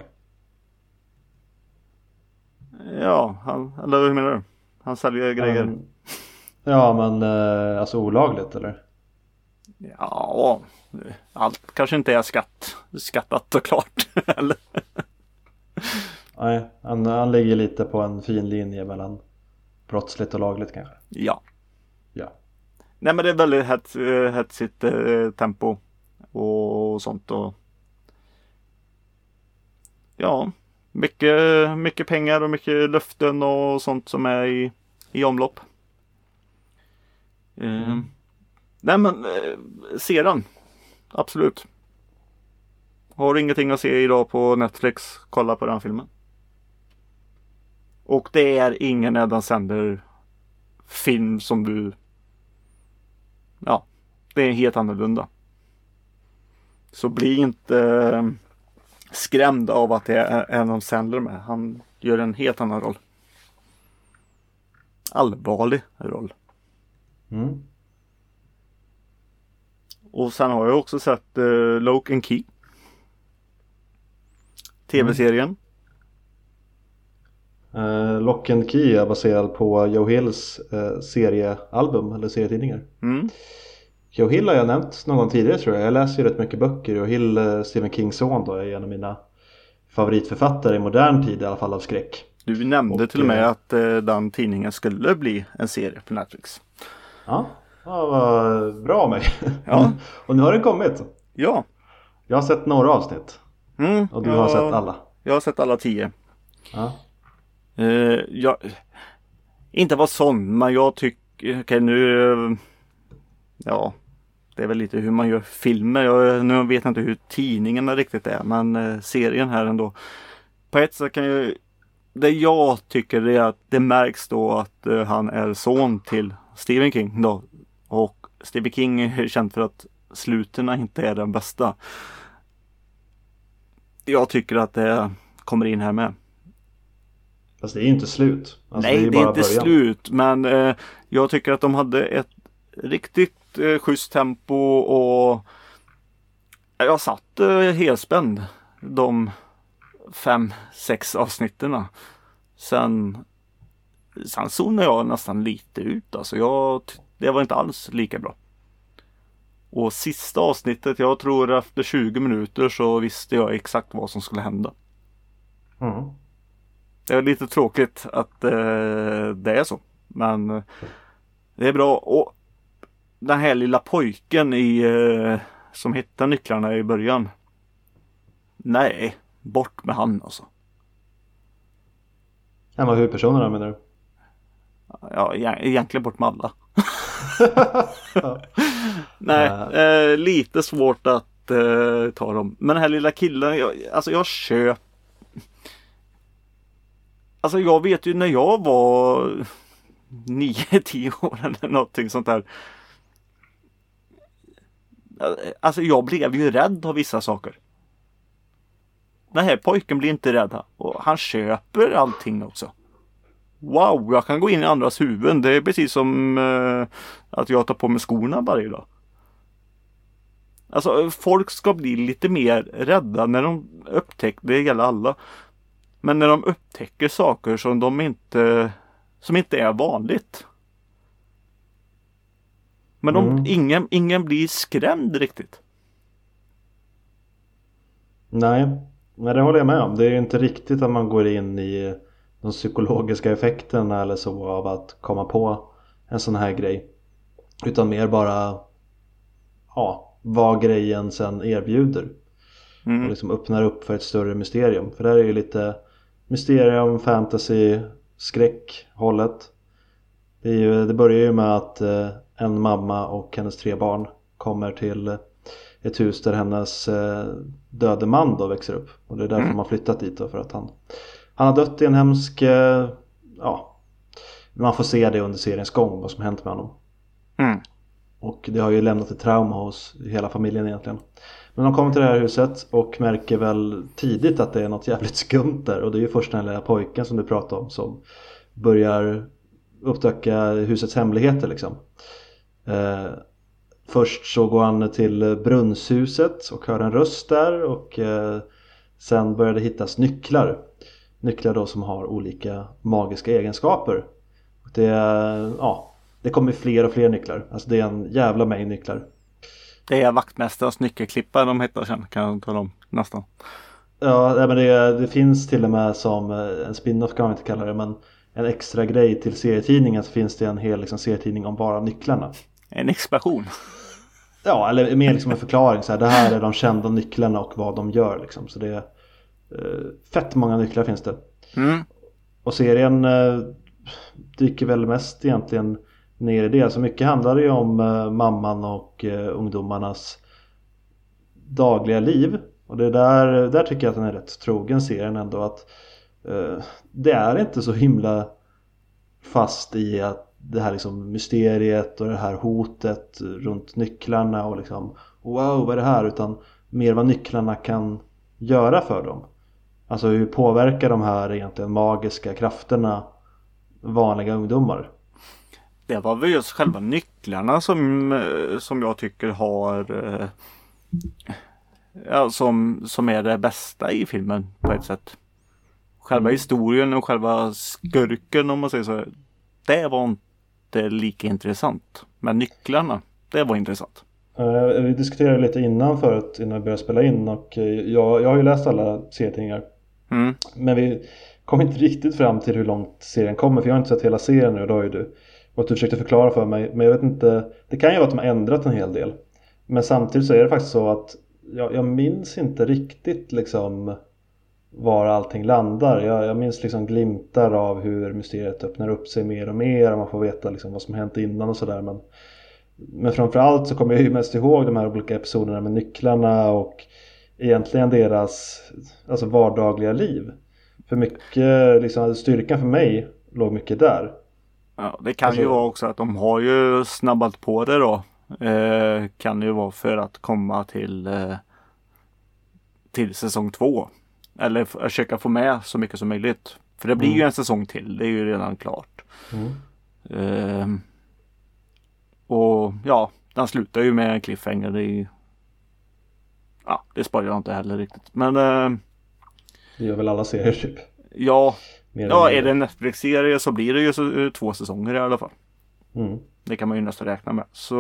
Ja, han, eller hur menar du? Han säljer grejer. Um, ja, men eh, alltså olagligt eller? Ja, allt kanske inte är skatt, skattat och klart. Eller? Nej, han, han ligger lite på en fin linje mellan brottsligt och lagligt kanske. Ja. Ja. Nej, men det är väldigt hets, hetsigt eh, tempo och sånt och ja, mycket, mycket pengar och mycket löften och sånt som är i, i omlopp. Eh, mm. Nej, men eh, se den. Absolut. Har du ingenting att se idag på Netflix, kolla på den filmen. Och det är ingen Adam Sandler film som du... Ja, det är helt annorlunda. Så bli inte skrämd av att det är Adam Sandler med. Han gör en helt annan roll. Allvarlig roll. Mm. Och sen har jag också sett uh, Lock and Key. Tv-serien. Mm. Uh, Lock and Key är baserad på Joe Hills uh, seriealbum eller serietidningar. Mm. Joe Hill har jag nämnt någon gång tidigare tror jag. Jag läser ju rätt mycket böcker. Joe Hill, uh, Stephen Kings son då, är en av mina favoritförfattare i modern tid, i alla fall av skräck. Du nämnde och, till och med att uh, den tidningen skulle bli en serie på Netflix. Ja, ja vad bra av mig. Ja. Och nu har den kommit. Ja. Jag har sett några avsnitt. Mm, och du ja, har sett alla. Jag har sett alla tio. Ja. Uh, jag, inte var sån, men jag tycker, okej okay, nu, uh, ja, det är väl lite hur man gör filmer. Jag, nu vet jag inte hur tidningarna riktigt är, men uh, serien här ändå. På ett sätt kan jag, det jag tycker är att det märks då att uh, han är son till Stephen King då. Och Stephen King är känd för att sluterna inte är den bästa. Jag tycker att det kommer in här med. Fast det är ju inte slut. Alltså, Nej, det är, det är inte början. slut. Men eh, jag tycker att de hade ett riktigt eh, schysst tempo. Och jag satt eh, helspänd de fem, sex avsnitterna. Sen, sen zonade jag nästan lite ut. Alltså jag, det var inte alls lika bra. Och sista avsnittet, jag tror efter tjugo minuter så visste jag exakt vad som skulle hända. Mm. Det är lite tråkigt att eh, det är så. Men eh, det är bra. Och den här lilla pojken i, eh, som hittar nycklarna i början. Nej, bort med han alltså. Ja, men huvudpersonerna menar du? Ja, egentligen bort med alla. Ja. Nej, eh, lite svårt att eh, ta dem. Men den här lilla killen, jag, alltså jag köp. Alltså jag vet ju när jag var nio tio år eller någonting sånt där. Alltså jag blev ju rädd av vissa saker. Den här pojken blir inte rädd. Och han köper allting också. Wow, jag kan gå in i andras huvuden. Det är precis som eh, att jag tar på mig skorna varje dag. Alltså folk ska bli lite mer rädda när de upptäcker, det gäller alla. Men när de upptäcker saker som de inte, som inte är vanligt. Men de, Mm. ingen, ingen blir skrämd riktigt. Nej, men det håller jag med om. Det är ju inte riktigt att man går in i de psykologiska effekterna eller så av att komma på en sån här grej. Utan mer bara ja, vad grejen sen erbjuder. Mm. Och liksom öppnar upp för ett större mysterium. För det här är ju lite mysterium, fantasy, skräck hållet. Det, är ju, det börjar ju med att eh, en mamma och hennes tre barn kommer till ett hus där hennes eh, döde man då växer upp. Och det är därför Mm. man har flyttat dit då, för att han, han har dött i en hemsk, eh, ja, man får se det under seriens gång vad som hänt med honom. Mm. Och det har ju lämnat ett trauma hos hela familjen egentligen. Men de kommer till det här huset och märker väl tidigt att det är något jävligt skumt där. Och det är ju först den lilla pojken som du pratade om som börjar upptäcka husets hemligheter liksom. Eh, först så går han till brunnshuset och hör en röst där. Och eh, sen börjar det hittas nycklar. Nycklar då som har olika magiska egenskaper. Och det, ja, det kommer fler och fler nycklar. Alltså det är en jävla mängd nycklar. Det är vaktmästarens nyckelklippa de heter sen, kan jag tala om nästan. Ja, men det, det finns till och med som en spin-off kan man inte kalla det, men en extra grej till serietidningen, så finns det en hel liksom, serietidning om bara nycklarna. En explosion. Ja, eller mer liksom en förklaring så här, det här är de kända nycklarna och vad de gör liksom. Så det är eh, fett många nycklar finns det. Mm. Och serien eh, dyker väl mest egentligen ner i det. Så mycket handlar det ju om eh, mamman och eh, ungdomarnas dagliga liv. Och det där, där tycker jag att den är rätt trogen serien ändå, att eh, det är inte så himla fast i att det här liksom mysteriet och det här hotet runt nycklarna och liksom wow, vad är det här, utan mer vad nycklarna kan göra för dem. Alltså hur påverkar de här egentligen magiska krafterna vanliga ungdomar? Det var väl just själva nycklarna som, som jag tycker har ja, som, som är det bästa i filmen på ett sätt. Själva mm. historien och själva skurken, om man säger så, det var inte lika intressant. Men nycklarna, det var intressant. Uh, vi diskuterade lite innan förut, innan vi började spela in, och jag, jag har ju läst alla serietidningar. Mm. Men vi kom inte riktigt fram till hur långt serien kommer, för jag har inte sett hela serien nu, då har ju du. Och du försökte förklara för mig, men jag vet inte, det kan ju vara att de har ändrat en hel del. Men samtidigt så är det faktiskt så att jag, jag minns inte riktigt liksom var allting landar. Jag, jag minns liksom glimtar av hur mysteriet öppnar upp sig mer och mer, och man får veta liksom vad som har hänt innan och sådär. Men, men framförallt så kommer jag ju mest ihåg de här olika episoderna med nycklarna och egentligen deras alltså vardagliga liv. För mycket, liksom, styrkan för mig låg mycket där. Ja, det kan alltså, ju vara också att de har ju snabbat på det då. Eh, kan ju vara för att komma till eh, till säsong två. Eller försöka få med så mycket som möjligt. För det blir mm. ju en säsong till, det är ju redan klart. Mm. Eh, och ja, den slutar ju med en cliffhanger. Det är ju, ja, det sparar jag inte heller riktigt. Men eh, det gör väl alla serier typ. Ja, ja är det en Netflix-serie så blir det ju så, två säsonger i alla fall. Mm. Det kan man ju nästan räkna med. Så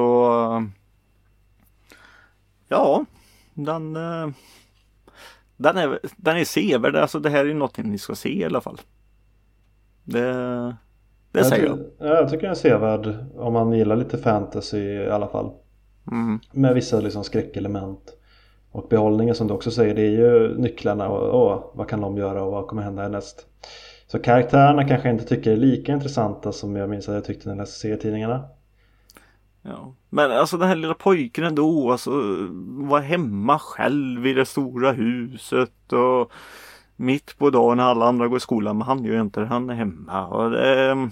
ja, den den är, den är sevärd. Alltså det här är ju något ni ska se i alla fall. Det, det jag säger jag. Jag tycker den är sevärd om man gillar lite fantasy i alla fall. Mm. Med vissa liksom skräckelement. Och behållningen som du också säger, det är ju nycklarna och, och vad kan de göra och vad kommer hända härnäst. Så karaktärerna kanske jag inte tycker är lika intressanta som jag minns att jag tyckte när jag läste serietidningarna. Ja, men alltså den här lilla pojken ändå, alltså var hemma själv i det stora huset och mitt på dagen när alla andra går i skolan, men han gör ju inte det, han är hemma och det,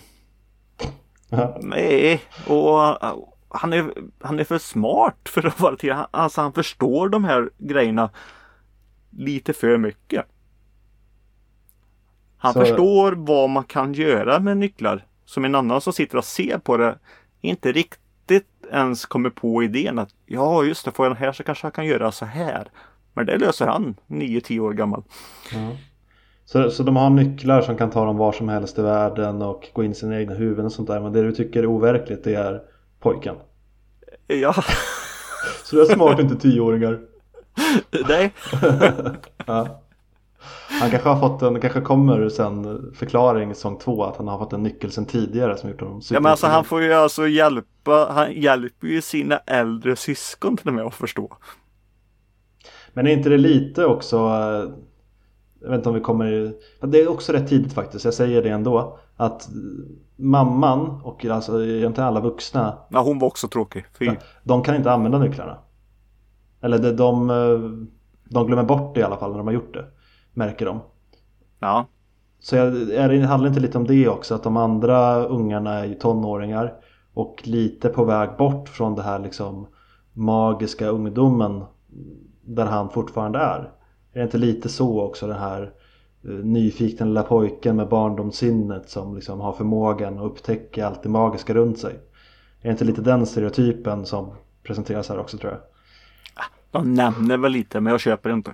nej, och han är, han är för smart för att vara till, alltså han förstår de här grejerna lite för mycket. Han så... förstår vad man kan göra med nycklar, som en annan som sitter och ser på det inte riktigt ens kommer på idén att ja just det, får jag den här så kanske jag kan göra så här. Men det löser han, nio tio år gammal. Ja. Så, så de har nycklar som kan ta dem var som helst i världen och gå in i sina egna huvuden och sånt där. Men det du tycker är overkligt, det är pojken. Ja. Så det är smart inte tioåringar. Nej. Ja. Han kanske har fått en, kanske kommer sen förklaring i säsong två att han har fått en nyckel sen tidigare som gjort honom super. Ja, men alltså han får ju alltså hjälpa, han hjälper ju sina äldre syskon till och med att förstå. Men är inte det lite också, jag vet inte om vi kommer, det är också rätt tidigt faktiskt, jag säger det ändå, att mamman och alltså egentligen alla vuxna, ja, hon var också tråkig. Fy. De kan inte använda nycklarna. Eller de, de, de glömmer bort det i alla fall när de har gjort det. Märker de. Ja. Så jag, är det handlar inte lite om det också, att de andra ungarna är ju tonåringar och lite på väg bort från det här liksom magiska ungdomen där han fortfarande är. Är det inte lite så också, den här uh, nyfikna lilla pojken med barndomssinnet som liksom har förmågan att upptäcka allt det magiska runt sig? Är det inte lite den stereotypen som presenteras här också, tror jag? De nämner väl lite, men jag köper inte.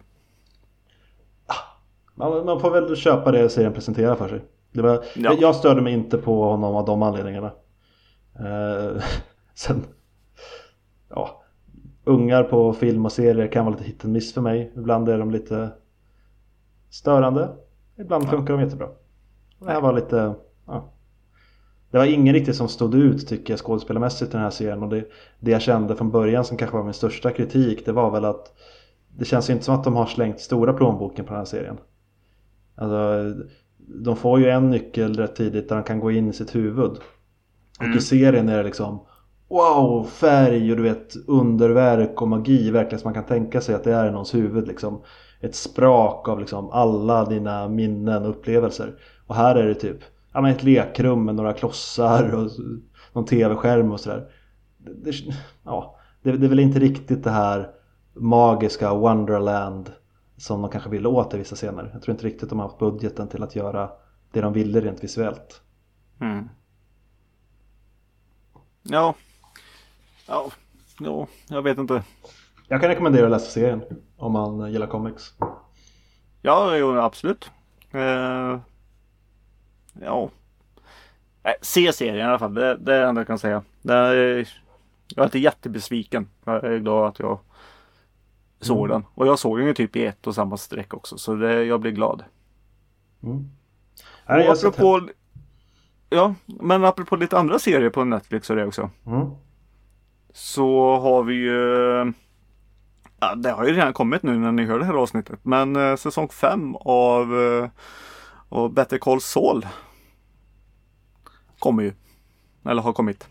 Man, man får väl köpa det serien presenterar för sig. Det var, ja. Jag störde mig inte på honom av de anledningarna. Eh, sen, ja, ungar på film och serier kan vara lite hit and miss för mig. Ibland är de lite störande. Ibland ja. Funkar de jättebra. Det här var lite, ja. Det var ingen riktigt som stod ut tycker jag skådespelarmässigt i den här serien. Och det, det jag kände från början som kanske var min största kritik, det var väl att det känns inte som att de har slängt stora plånboken på den här serien. Alltså, de får ju en nyckel rätt tidigt där de kan gå in i sitt huvud. Mm. Och i serien är det liksom wow, färg och du vet underverk och magi verkligen, som man kan tänka sig att det är i någons huvud liksom. Ett sprak av liksom alla dina minnen och upplevelser. Och här är det typ ja, men ett lekrum med några klossar och någon tv-skärm och sådär. Det, det, ja, det, det är väl inte riktigt det här magiska Wonderland som de kanske ville åt i vissa scener. Jag tror inte riktigt de har haft budgeten till att göra det de ville rent visuellt. Mm. Ja. Ja. Ja, jag vet inte. Jag kan rekommendera att läsa serien om man gillar comics. Ja, jo, absolut. Uh, ja. Nej, se serien i alla fall. Det, det är det enda jag kan säga. Det är, jag är inte jättebesviken. Jag är glad att jag såg Mm. den. Och jag såg den ju typ i ett och samma streck också. Så det, jag blir glad. Mm. Och Nej, jag har sett- apropå... Ja, men apropå lite andra serier på Netflix och det också. Mm. Så har vi ju... Ja, det har ju redan kommit nu när ni hör det här avsnittet. Men eh, säsong fem av, eh, av Better Call Saul kommer ju. Eller har kommit.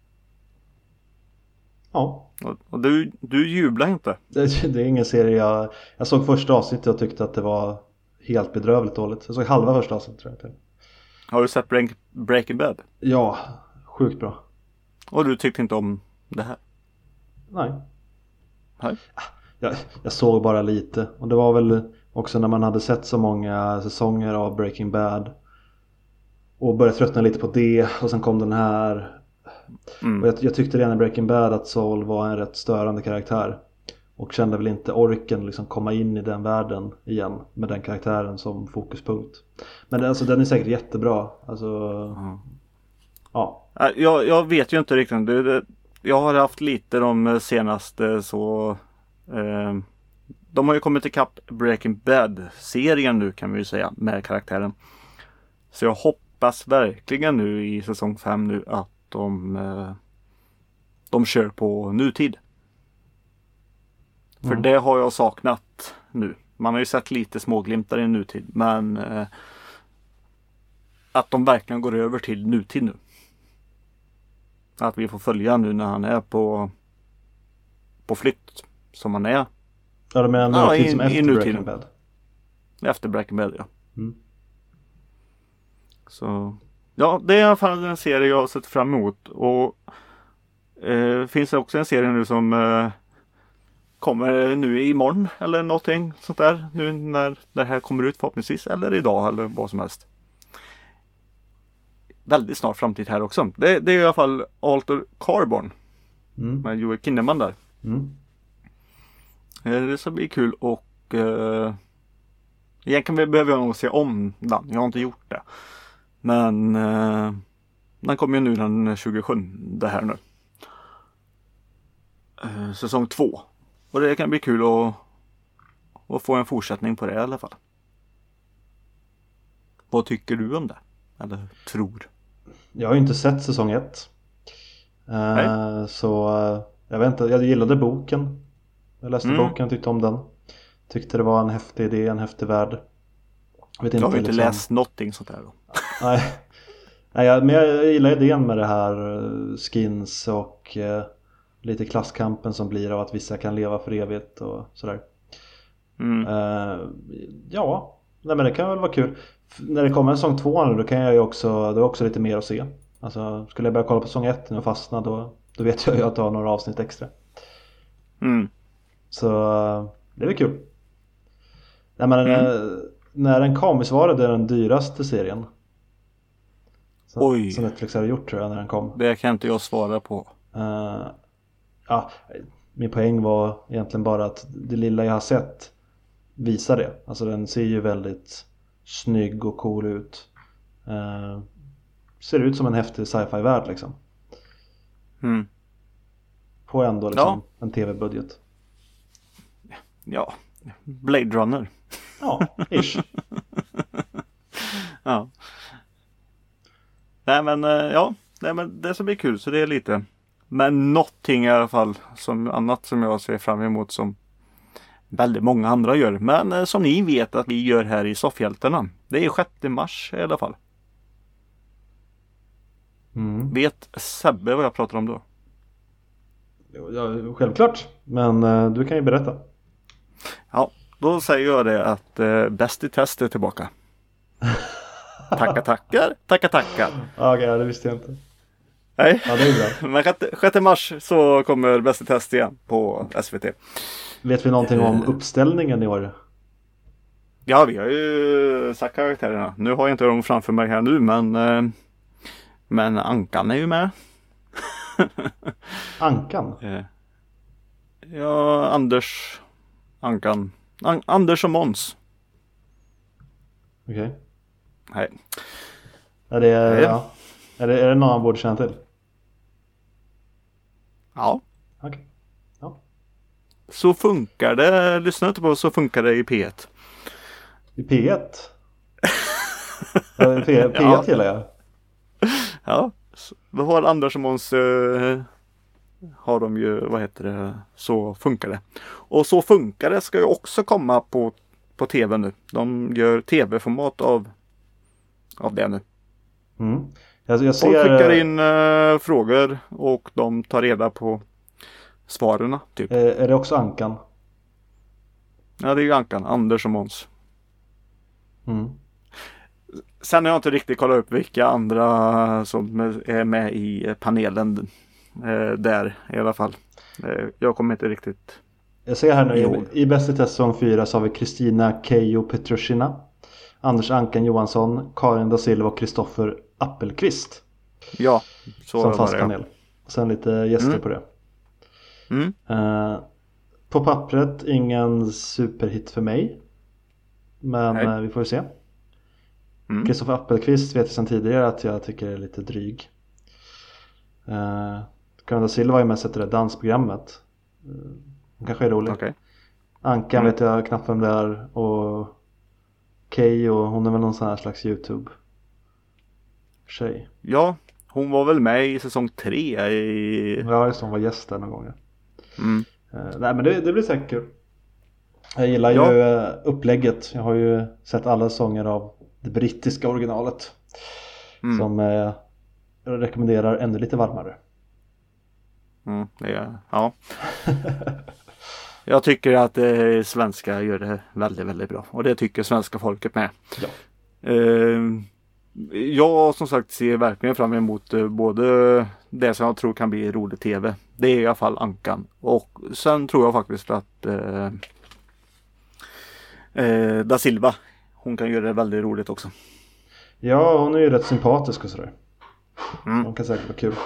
Ja, Och, och du, du jublar inte. det, det är ingen serie jag... Jag såg första avsnittet och tyckte att det var helt bedrövligt dåligt. Jag såg halva första avsnittet tror jag till. Har du sett Break, Breaking Bad? Ja, sjukt bra. Och du tyckte inte om det här? Nej. Nej. Jag, jag såg bara lite. Och det var väl också när man hade sett så många säsonger av Breaking Bad. Och började tröttna lite på det. Och sen kom den här. Mm. Och jag, jag tyckte redan i Breaking Bad att Saul var en rätt störande karaktär. Och kände väl inte orken liksom komma in i den världen igen. Med den karaktären som fokuspunkt. Men det, alltså, den är säkert jättebra. Alltså, Mm. ja. Nej, Jag, jag vet ju inte riktigt. Det, det, jag har haft lite de senaste så... Eh, de har ju kommit ikapp Breaking Bad-serien nu kan vi ju säga med karaktären. Så jag hoppas verkligen nu i säsong fem nu att de, eh, de kör på nutid. För Mm. det har jag saknat nu. Man har ju sett lite småglimtar i nutid. Men eh, att de verkligen går över till nutid nu. Att vi får följa nu när han är på, på flykt. Som han är Ja, de är en Ja, nutid i- som i efter nutiden. Breaking Bad. efter Breaking Bad. Ja. Mm. Så ja, det är i alla fall en serie jag har sett fram emot. Och eh, finns det också en serie nu som eh, kommer nu imorgon eller någonting sånt där. Nu när det här kommer ut förhoppningsvis. Eller idag eller vad som helst. Väldigt snart framtid här också. Det, det är i alla fall Alter Carbon Mm. med Joel Kinnaman där. Mm. Eh, Det ska bli kul och eh, egentligen behöver jag nog se om den. Jag har inte gjort det. Men eh, den kommer ju nu den tjugosjunde här nu. Eh, säsong två. Och det kan bli kul att, att få en fortsättning på det i alla fall. Vad tycker du om det? Eller tror? Jag har ju inte sett säsong ett. Uh, så uh, jag vet inte, jag gillade boken. Jag läste Mm. boken, tyckte om den. Tyckte det var en häftig idé, en häftig värld. Jag vet Jag har inte, inte liksom- läst någonting sånt här då. Nej, Nej jag, men jag gillar idén med det här uh, skins och uh, lite klasskampen som blir av att vissa kan leva för evigt och sådär. Mm. Uh, ja, nej, men det kan väl vara kul. F- när det kommer en säsong två nu, då kan jag ju också, det är också lite mer att se. Alltså, skulle jag börja kolla på säsong ett nu och fastna, då, då vet jag ju att jag har några avsnitt extra. Mm. Så uh, det är väl kul. Nej, men Mm. uh, när den kom, visst var det den dyraste serien? Så, Oj. Som Netflix hade gjort tror jag när den kom. Det kan inte jag svara på. Uh, ja, min poäng var egentligen bara att det lilla jag har sett visar det. Alltså den ser ju väldigt snygg och cool ut. Uh, ser ut som en häftig sci-fi-värld liksom. Mm. På ändå liksom Ja. en tv-budget. Ja, Blade Runner. Ja, ish. Ja. Nej men eh, ja, nej, men det ska bli kul så det är lite. Men någonting i alla fall som annat som jag ser fram emot som väldigt många andra gör. Men eh, som ni vet att vi gör här i Soffhjältarna. Det är sjätte mars i alla fall. Mm. Vet Sebbe vad jag pratar om då? Ja, självklart. Men uh, du kan ju berätta. Ja, då säger jag det att eh, Bäst i test är tillbaka. Tackar, tackar, tackar, tackar. Ja, okej, det visste jag inte. Nej. Ja, det är bra. Men sjätte, sjätte mars så kommer Bäst i test igen på S V T. Vet vi någonting om uppställningen i år? Ja, vi har ju sagt karaktärerna. Nu har jag inte dem framför mig här nu, men eh, men Ankan är ju med. Ankan? Eh, Ja, Anders Ankan. An- Anders och Måns. Okej. Nej. Är det, Nej. ja. är det, är det någon man borde känna till? Ja. Okej. Ja. Så funkar det. Lyssna inte på Så funkar det i P ett. I P ett? Ja, P, P ett Ja. gillar jag. Ja. Så- Då har Anders och Måns eh, har de ju, vad heter det, Så funkar det. Och Så funkar det ska ju också komma på, på tv nu. De gör tv-format av, av det nu. Mm. Jag, jag Folk ser, skickar in eh, frågor och de tar reda på svaren typ. eh, är det också Ankan? Ja, det är ju Ankan, Anders och Måns. Mm. Sen har jag inte riktigt kollat upp vilka andra som är med i panelen eh, där i alla fall. Eh, jag kommer inte riktigt. Jag ser här nu, Jo. i, i Bäst i test säsong fyra så har vi Kristina Keijo Petrushina, Anders Ankan Johansson, Karin da Silva och Kristoffer Appelqvist Ja, så som var fast det. Ja. panel. Sen lite gäster Mm. på det. Mm. Eh, på pappret ingen superhit för mig. Men Nej. eh, vi får ju se. Mm. Kristoffer Appelqvist vet jag sedan tidigare att jag tycker är lite dryg. Eh, Karin da Silva har ju med sett det där dansprogrammet. Eh, hon kanske är rolig. Okej. Ankan Mm. vet jag knappt vem det är. Och Kay och hon är väl någon sån här slags YouTube-tjej. Ja, hon var väl med i säsong tre i... Ja, just det, hon var gäst där någon gång. Mm. Uh, nej men det, det blir säkert kul. Jag gillar Ja. ju uh, upplägget. Jag har ju sett alla sånger av det brittiska originalet. Mm. Som uh, jag rekommenderar ännu lite varmare. Mm, det är, ja. Jag tycker att eh, svenska gör det väldigt, väldigt bra. Och det tycker svenska folket med. Ja. Eh, jag som sagt ser verkligen fram emot eh, både det som jag tror kan bli rolig tv. Det är i alla fall Ankan. Och sen tror jag faktiskt att eh, eh, da Silva, hon kan göra det väldigt roligt också. Ja, hon är ju rätt sympatisk och sådär. Mm. Hon kan säkert vara kul.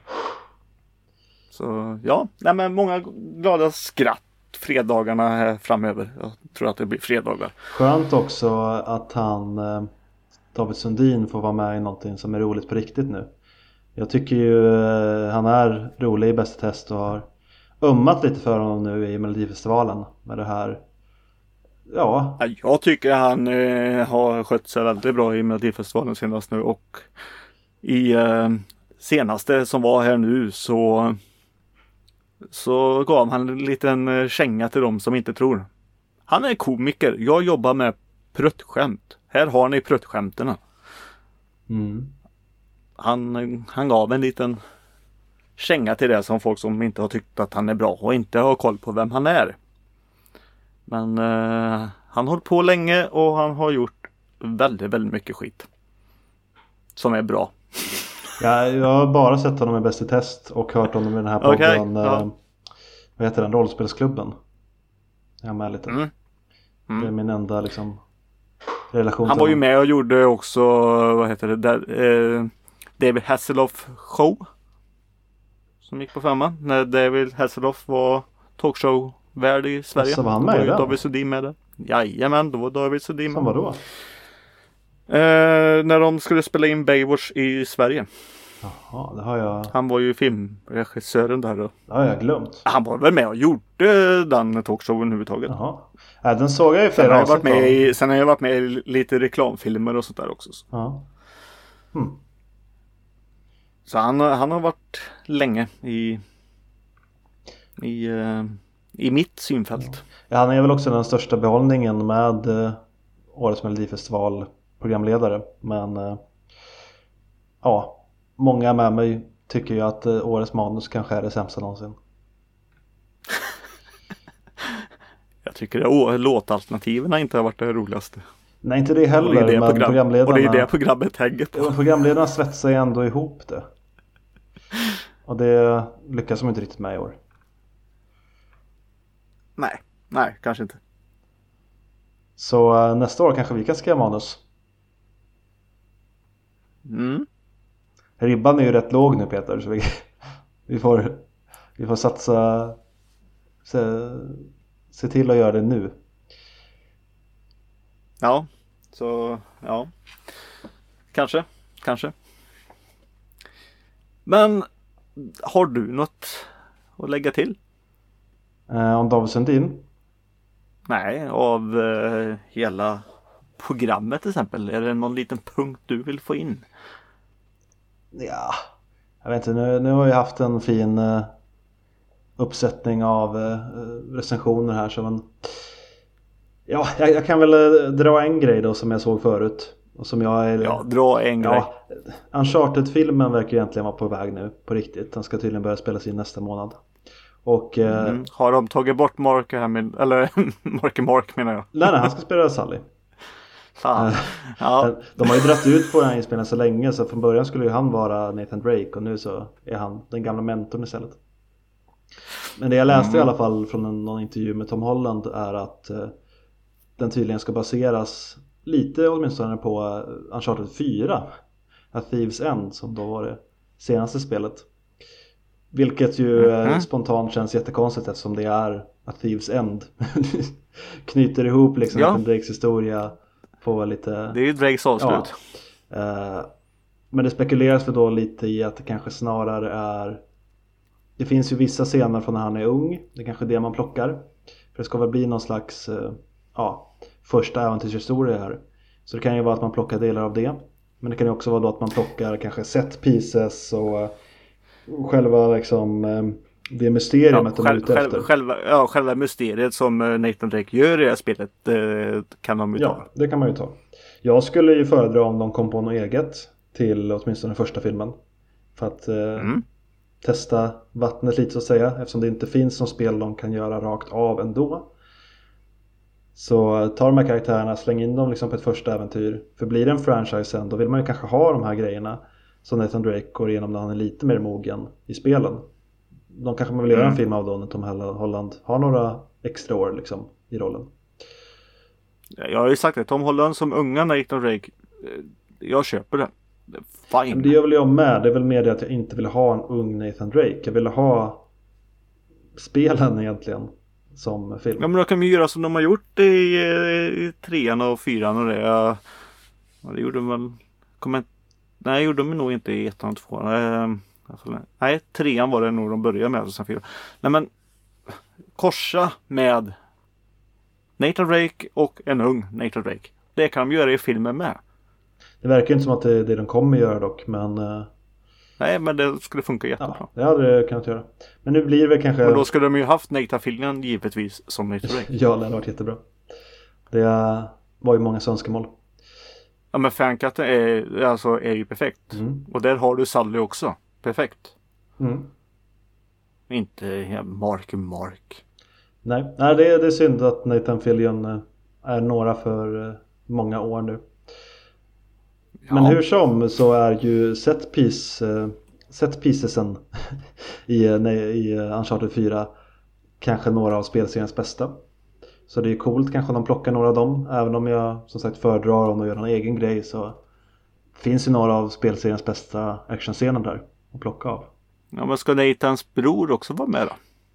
Så ja, nej, men många glada skratt fredagarna här framöver. Jag tror att det blir fredagar. Skönt också att han eh, David Sundin får vara med i någonting som är roligt på riktigt nu. Jag tycker ju eh, han är rolig i Bäst i test och har ömmat lite för honom nu i Melodifestivalen med det här. Ja, Ja, jag tycker han eh, har skött sig väldigt bra i Melodifestivalen senast nu och i eh, senaste som var här nu så så gav han en liten eh, känga till dem som inte tror. Han är komiker. Jag jobbar med pruttskämt. Här har ni pruttskämterna. mm. Han, han gav en liten känga till det som folk som inte har tyckt att han är bra och inte har koll på vem han är. Men eh, han har hållit på länge och han har gjort väldigt, väldigt mycket skit. Som är bra. Ja, jag har bara sett honom i Bäst i test och hört honom i den här podden. Okej, ja. eh, Vad heter den? Rollspelsklubben. Jag är med lite. Mm. Mm. Det är min enda liksom relation Han till var ju honom. med och gjorde också, vad heter det, där, eh, David Hasselhoff show. Som gick på femman. När David Hasselhoff var talkshow-värd i Sverige. Så var han Då med i ju den? David Sundin med det. Jajamän, då var David Sundin Som med. vadå? Eh, när de skulle spela in Baywatch i Sverige. Jaha, det har jag, Han var ju filmregissören där då. det har jag glömt. Han var väl med och gjorde den talkshowen överhuvudtaget. Jaha. Äh, den såg jag i Sen har, flera jag varit avsnitt av. med i, sen har jag varit med i lite reklamfilmer och sånt där också. Ja. Hmm. Så han, han har varit länge i i, eh, i mitt synfält. Ja, han är väl också den största behållningen med eh, årets Melodifestival programledare. Men eh, ja, många med mig tycker ju att eh, årets manus kanske är det sämsta någonsin. Jag tycker att låtalternativen inte har varit det roligaste. Nej, inte det Och det heller, är det, men program, programledarna, och det, är det programmet hänger på. ja, programledarna svetsar ju ändå ihop det. Och det lyckas de inte riktigt med i år. Nej, nej, kanske inte. Så eh, nästa år kanske vi kan skriva manus. Mm. Ribban är ju rätt låg nu, Peter, så vi, Vi får, vi får satsa, se, se till att göra det nu. Ja, så ja. Kanske, kanske. Men har du något att lägga till? Eh, om David Sundin? Nej, av eh, hela programmet till exempel. Är det någon liten punkt du vill få in? Ja, jag vet inte. Nu, nu har vi haft en fin eh, uppsättning av eh, recensioner här. Så man, ja, jag, jag kan väl eh, dra en grej då som jag såg förut. Och som jag är, Ja, dra en grej. Ja, Uncharted-filmen verkar egentligen vara på väg nu, på riktigt. Den ska tydligen börja spelas in nästa månad. Och, eh, mm. Har de tagit bort Mark här med, eller Marky Mark menar jag? Nej, nej, han ska spela Sully. Fan. Ja. De har ju dratt ut på den här inspelningen så länge, så från början skulle ju han vara Nathan Drake och nu så är han den gamla mentorn istället. Men det jag läste mm. i alla fall från en, någon intervju med Tom Holland är att eh, den tydligen ska baseras lite åtminstone på uh, Uncharted fyra, A Thieves End, som då var det senaste spelet. Vilket ju mm-hmm. uh, spontant känns jättekonstigt eftersom det är A Thieves End. Knyter ihop liksom ja. en Drakes historia på lite... Det är ju Drakes avslut. Ja. Uh, men det spekuleras för då lite i att det kanske snarare är... Det finns ju vissa scener från när han är ung. Det är kanske det man plockar. För det ska väl bli någon slags... Uh, ja... första äventyrshistoria här. Så det kan ju vara att man plockar delar av det. Men det kan ju också vara då att man plockar kanske set pieces och själva liksom det mysteriet ja, de är ute själv, efter. Själva, ja, själva mysteriet som Nathan Drake gör i det här spelet kan de ju ta. Ja, det kan man ju ta. Jag skulle ju föredra om de kom på något eget till åtminstone den första filmen. För att mm. eh, testa vattnet lite så att säga. Eftersom det inte finns något spel de kan göra rakt av ändå. Så ta de här karaktärerna, släng in dem liksom på ett första äventyr. För blir det en franchise sen, då vill man ju kanske ha de här grejerna som Nathan Drake går igenom när han är lite mer mogen i spelen. De kanske man vill göra en film av då när Tom Holland har några extra år liksom i rollen. Jag har ju sagt det, Tom Holland som unga Nathan Drake, jag köper det. Fine. Men det gör väl jag med, det är väl mer det att jag inte vill ha en ung Nathan Drake. Jag vill ha spelen egentligen. Som film. Ja, men då kan vi göra som de har gjort i, i trean och fyran och det. Ja, det gjorde man. Kommer, nej, gjorde de nog inte i ettan och tvåan. Nej, alltså, nej, trean var det nog de började med. Sen fyra. Nej, men korsa med Nathan Drake och en ung Nathan Drake. Det kan de göra i filmen med. Det verkar inte som att det är det de kommer göra dock, men... Nej, men det skulle funka jättebra. Ja, det hade det kunnat göra. Men nu blir det kanske... Och då skulle de ju haft Nathan-filmen givetvis som Nathan Drake. Ja, det hade varit jättebra. Det var ju många önskemål. Ja, men fankatten är, alltså, är ju perfekt. Mm. Och där har du Sully också. Perfekt. Mm. Inte Mark Mark. Nej, Nej det, är, det är synd att Nathan Fillion är några för många år nu. Ja. Men hur som så är ju setpiece, setpiecesen i, i Uncharted fyra kanske några av spelseriens bästa. Så det är coolt kanske de plockar några av dem. Även om jag som sagt föredrar om de gör en egen grej, så finns ju några av spelseriens bästa actionscener där att plocka av. Ja, men ska Nathans bror också vara med då?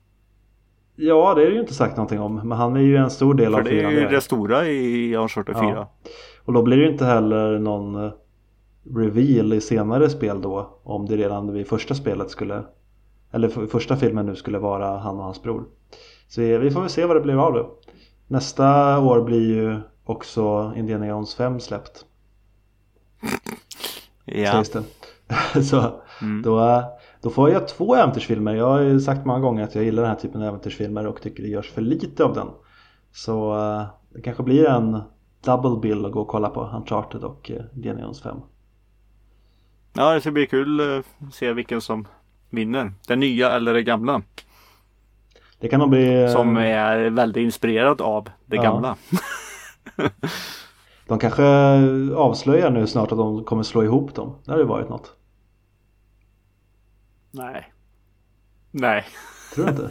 Ja, det är ju inte sagt någonting om. Men han är ju en stor del För av fyran. det är ju det stora i Uncharted fyra. Ja. Och då blir det ju inte heller någon reveal i senare spel då, om det redan vid första spelet skulle, eller för, första filmen nu skulle vara han och hans bror. Så vi får väl se vad det blir av det. Nästa år blir ju också Indiana Jones fem släppt. Ja. Sägs det. Så mm. då, då får jag två äventyrsfilmer. Jag har ju sagt många gånger att jag gillar den här typen av äventyrsfilmer och tycker det görs för lite av den. Så det kanske blir en double bill att gå och kolla på Uncharted och Indiana Jones fem. Ja, det ska bli kul att se vilken som vinner. Den nya eller det gamla. Det kan nog bli... Som är väldigt inspirerad av det ja. gamla. De kanske avslöjar nu snart att de kommer slå ihop dem. Det har ju varit något. Nej. Nej. Tror du inte?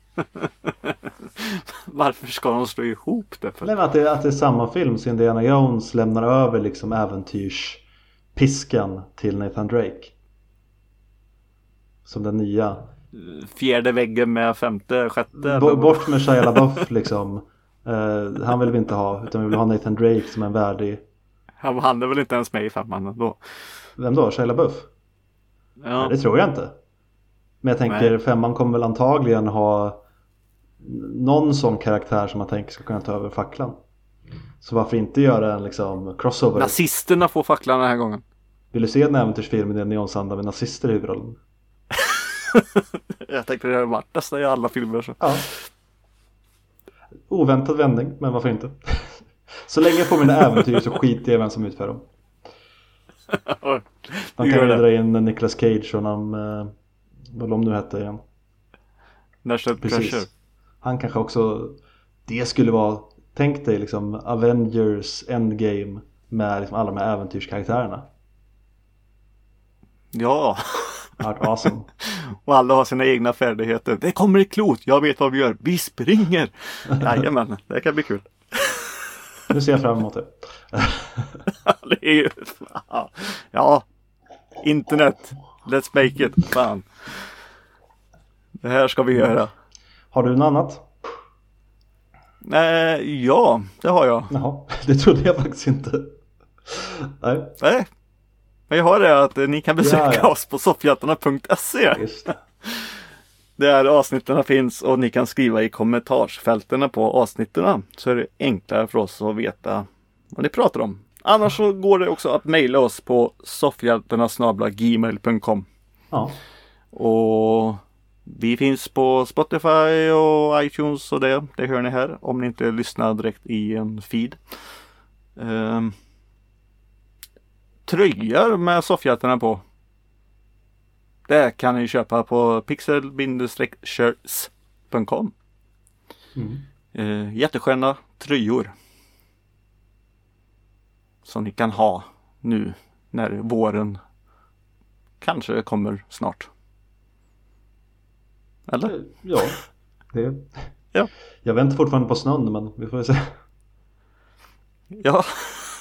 Varför ska de slå ihop det? För? Nej, men att det, att det är samma film så Indiana Jones lämnar över liksom äventyrspiskan till Nathan Drake. Som den nya. Fjärde väggen med femte, sjätte. B- bort med Shia LaBeouf liksom. Uh, han vill vi inte ha, utan vi vill ha Nathan Drake som en värdig. Han, han är väl inte ens med i femman då. Vem då? Shia LaBeouf? Ja. Nej, det tror jag inte. Men jag tänker, Nej. femman kommer väl antagligen ha någon sån karaktär som man tänker ska kunna ta över facklan. Så varför inte göra en liksom crossover? Nazisterna får facklan den här gången. Vill du se en äventyrsfilm med en neonsanda med nazister i huvudrollen? Jag tänkte det har varit nästan i alla filmer så. Ja. Oväntad vändning, men varför inte? Så länge jag får mina äventyr så skiter jag vem som utför dem. Man kan ju dra in Nicolas Cage och någon, eh, vad de nu hette igen. National Treasure. Han kanske också, det skulle vara, tänk dig liksom Avengers Endgame med liksom alla de här äventyrskaraktärerna. Ja. Awesome. Och alla har sina egna färdigheter. Det kommer ett klot, jag vet vad vi gör. Vi springer. Jajamän, det kan bli kul. Nu ser jag fram emot det. Det är ju, ja, internet. Let's make it. Fan. Det här ska vi göra. Har du något annat? Eh, ja, det har jag. Jaha, det trodde jag faktiskt inte. Nej. Nej. Men jag har det att ni kan besöka ja, ja. oss på soffhjältarna punkt se. Just det. Där avsnitten finns och ni kan skriva i kommentarsfälten på avsnitten. Så är det enklare för oss att veta vad ni pratar om. Annars så går det också att mejla oss på soffhjältarna snabel-a gmail punkt com. Ja. Och vi finns på Spotify och iTunes och det. Det hör ni här om ni inte lyssnar direkt i en feed. Um, tröjor med soffhjältarna på. Det kan ni köpa på pixel shirts punkt com. Mm. Uh, jättesköna tröjor. Som ni kan ha nu när våren kanske kommer snart. Eller? Ja. Det. Ja. Jag väntar fortfarande på snön, men vi får se. Ja.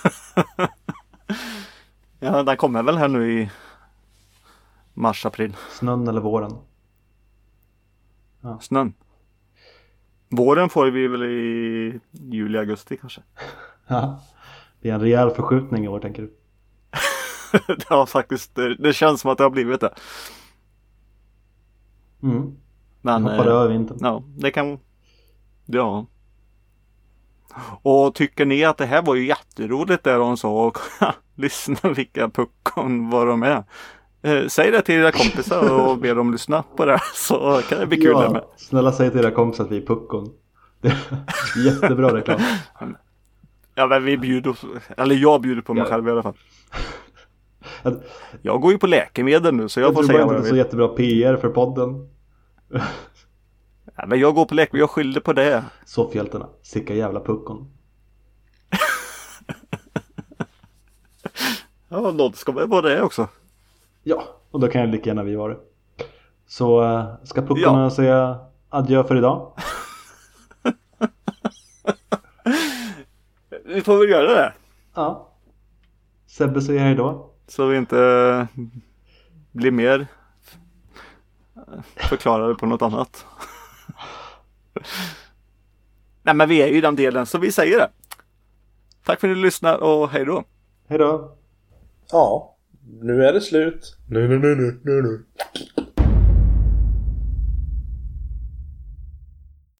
Ja, den kommer väl här nu i mars, april. Snön eller våren? Ja. Snön. Våren får vi väl i juli, augusti kanske. Ja. Det är en rejäl förskjutning i år, tänker du? Ja, faktiskt. Det, det känns som att det har blivit det. Mm. Men, jag hoppade eh, över vintern. Ja, det kan... Ja. Och tycker ni att det här var ju jätteroligt där de sa och lyssna vilka puckon vad de är. Eh, säg det till era kompisar och be dem lyssna på det så kan det bli kul. Ja, med. snälla säg till era kompisar att vi är puckon. Det är jättebra reklam. Ja, men vi bjuder, eller jag bjuder på mig ja. själv i alla fall. Jag går ju på läkemedel nu så jag, jag får säga säga vad vad jag jag så vill. jättebra P R för podden. Ja, men jag går på läkemedel, jag skyller på det. Soffhjältarna, sicka jävla puckon. Ja, något ska väl vara det också. Ja, och då kan jag lika gärna vi vara det. Så äh, ska puckorna ja. säga adjö för idag? Vi får väl göra det. Ja. Sebbe säger hej då. Så vi inte blir mer förklarade på något annat. Nej, men vi är ju i den delen så vi säger det. Tack för att ni lyssnar och hej då. Hej då. Ja, nu är det slut. Nu, nu, nu, nu, nu, nu.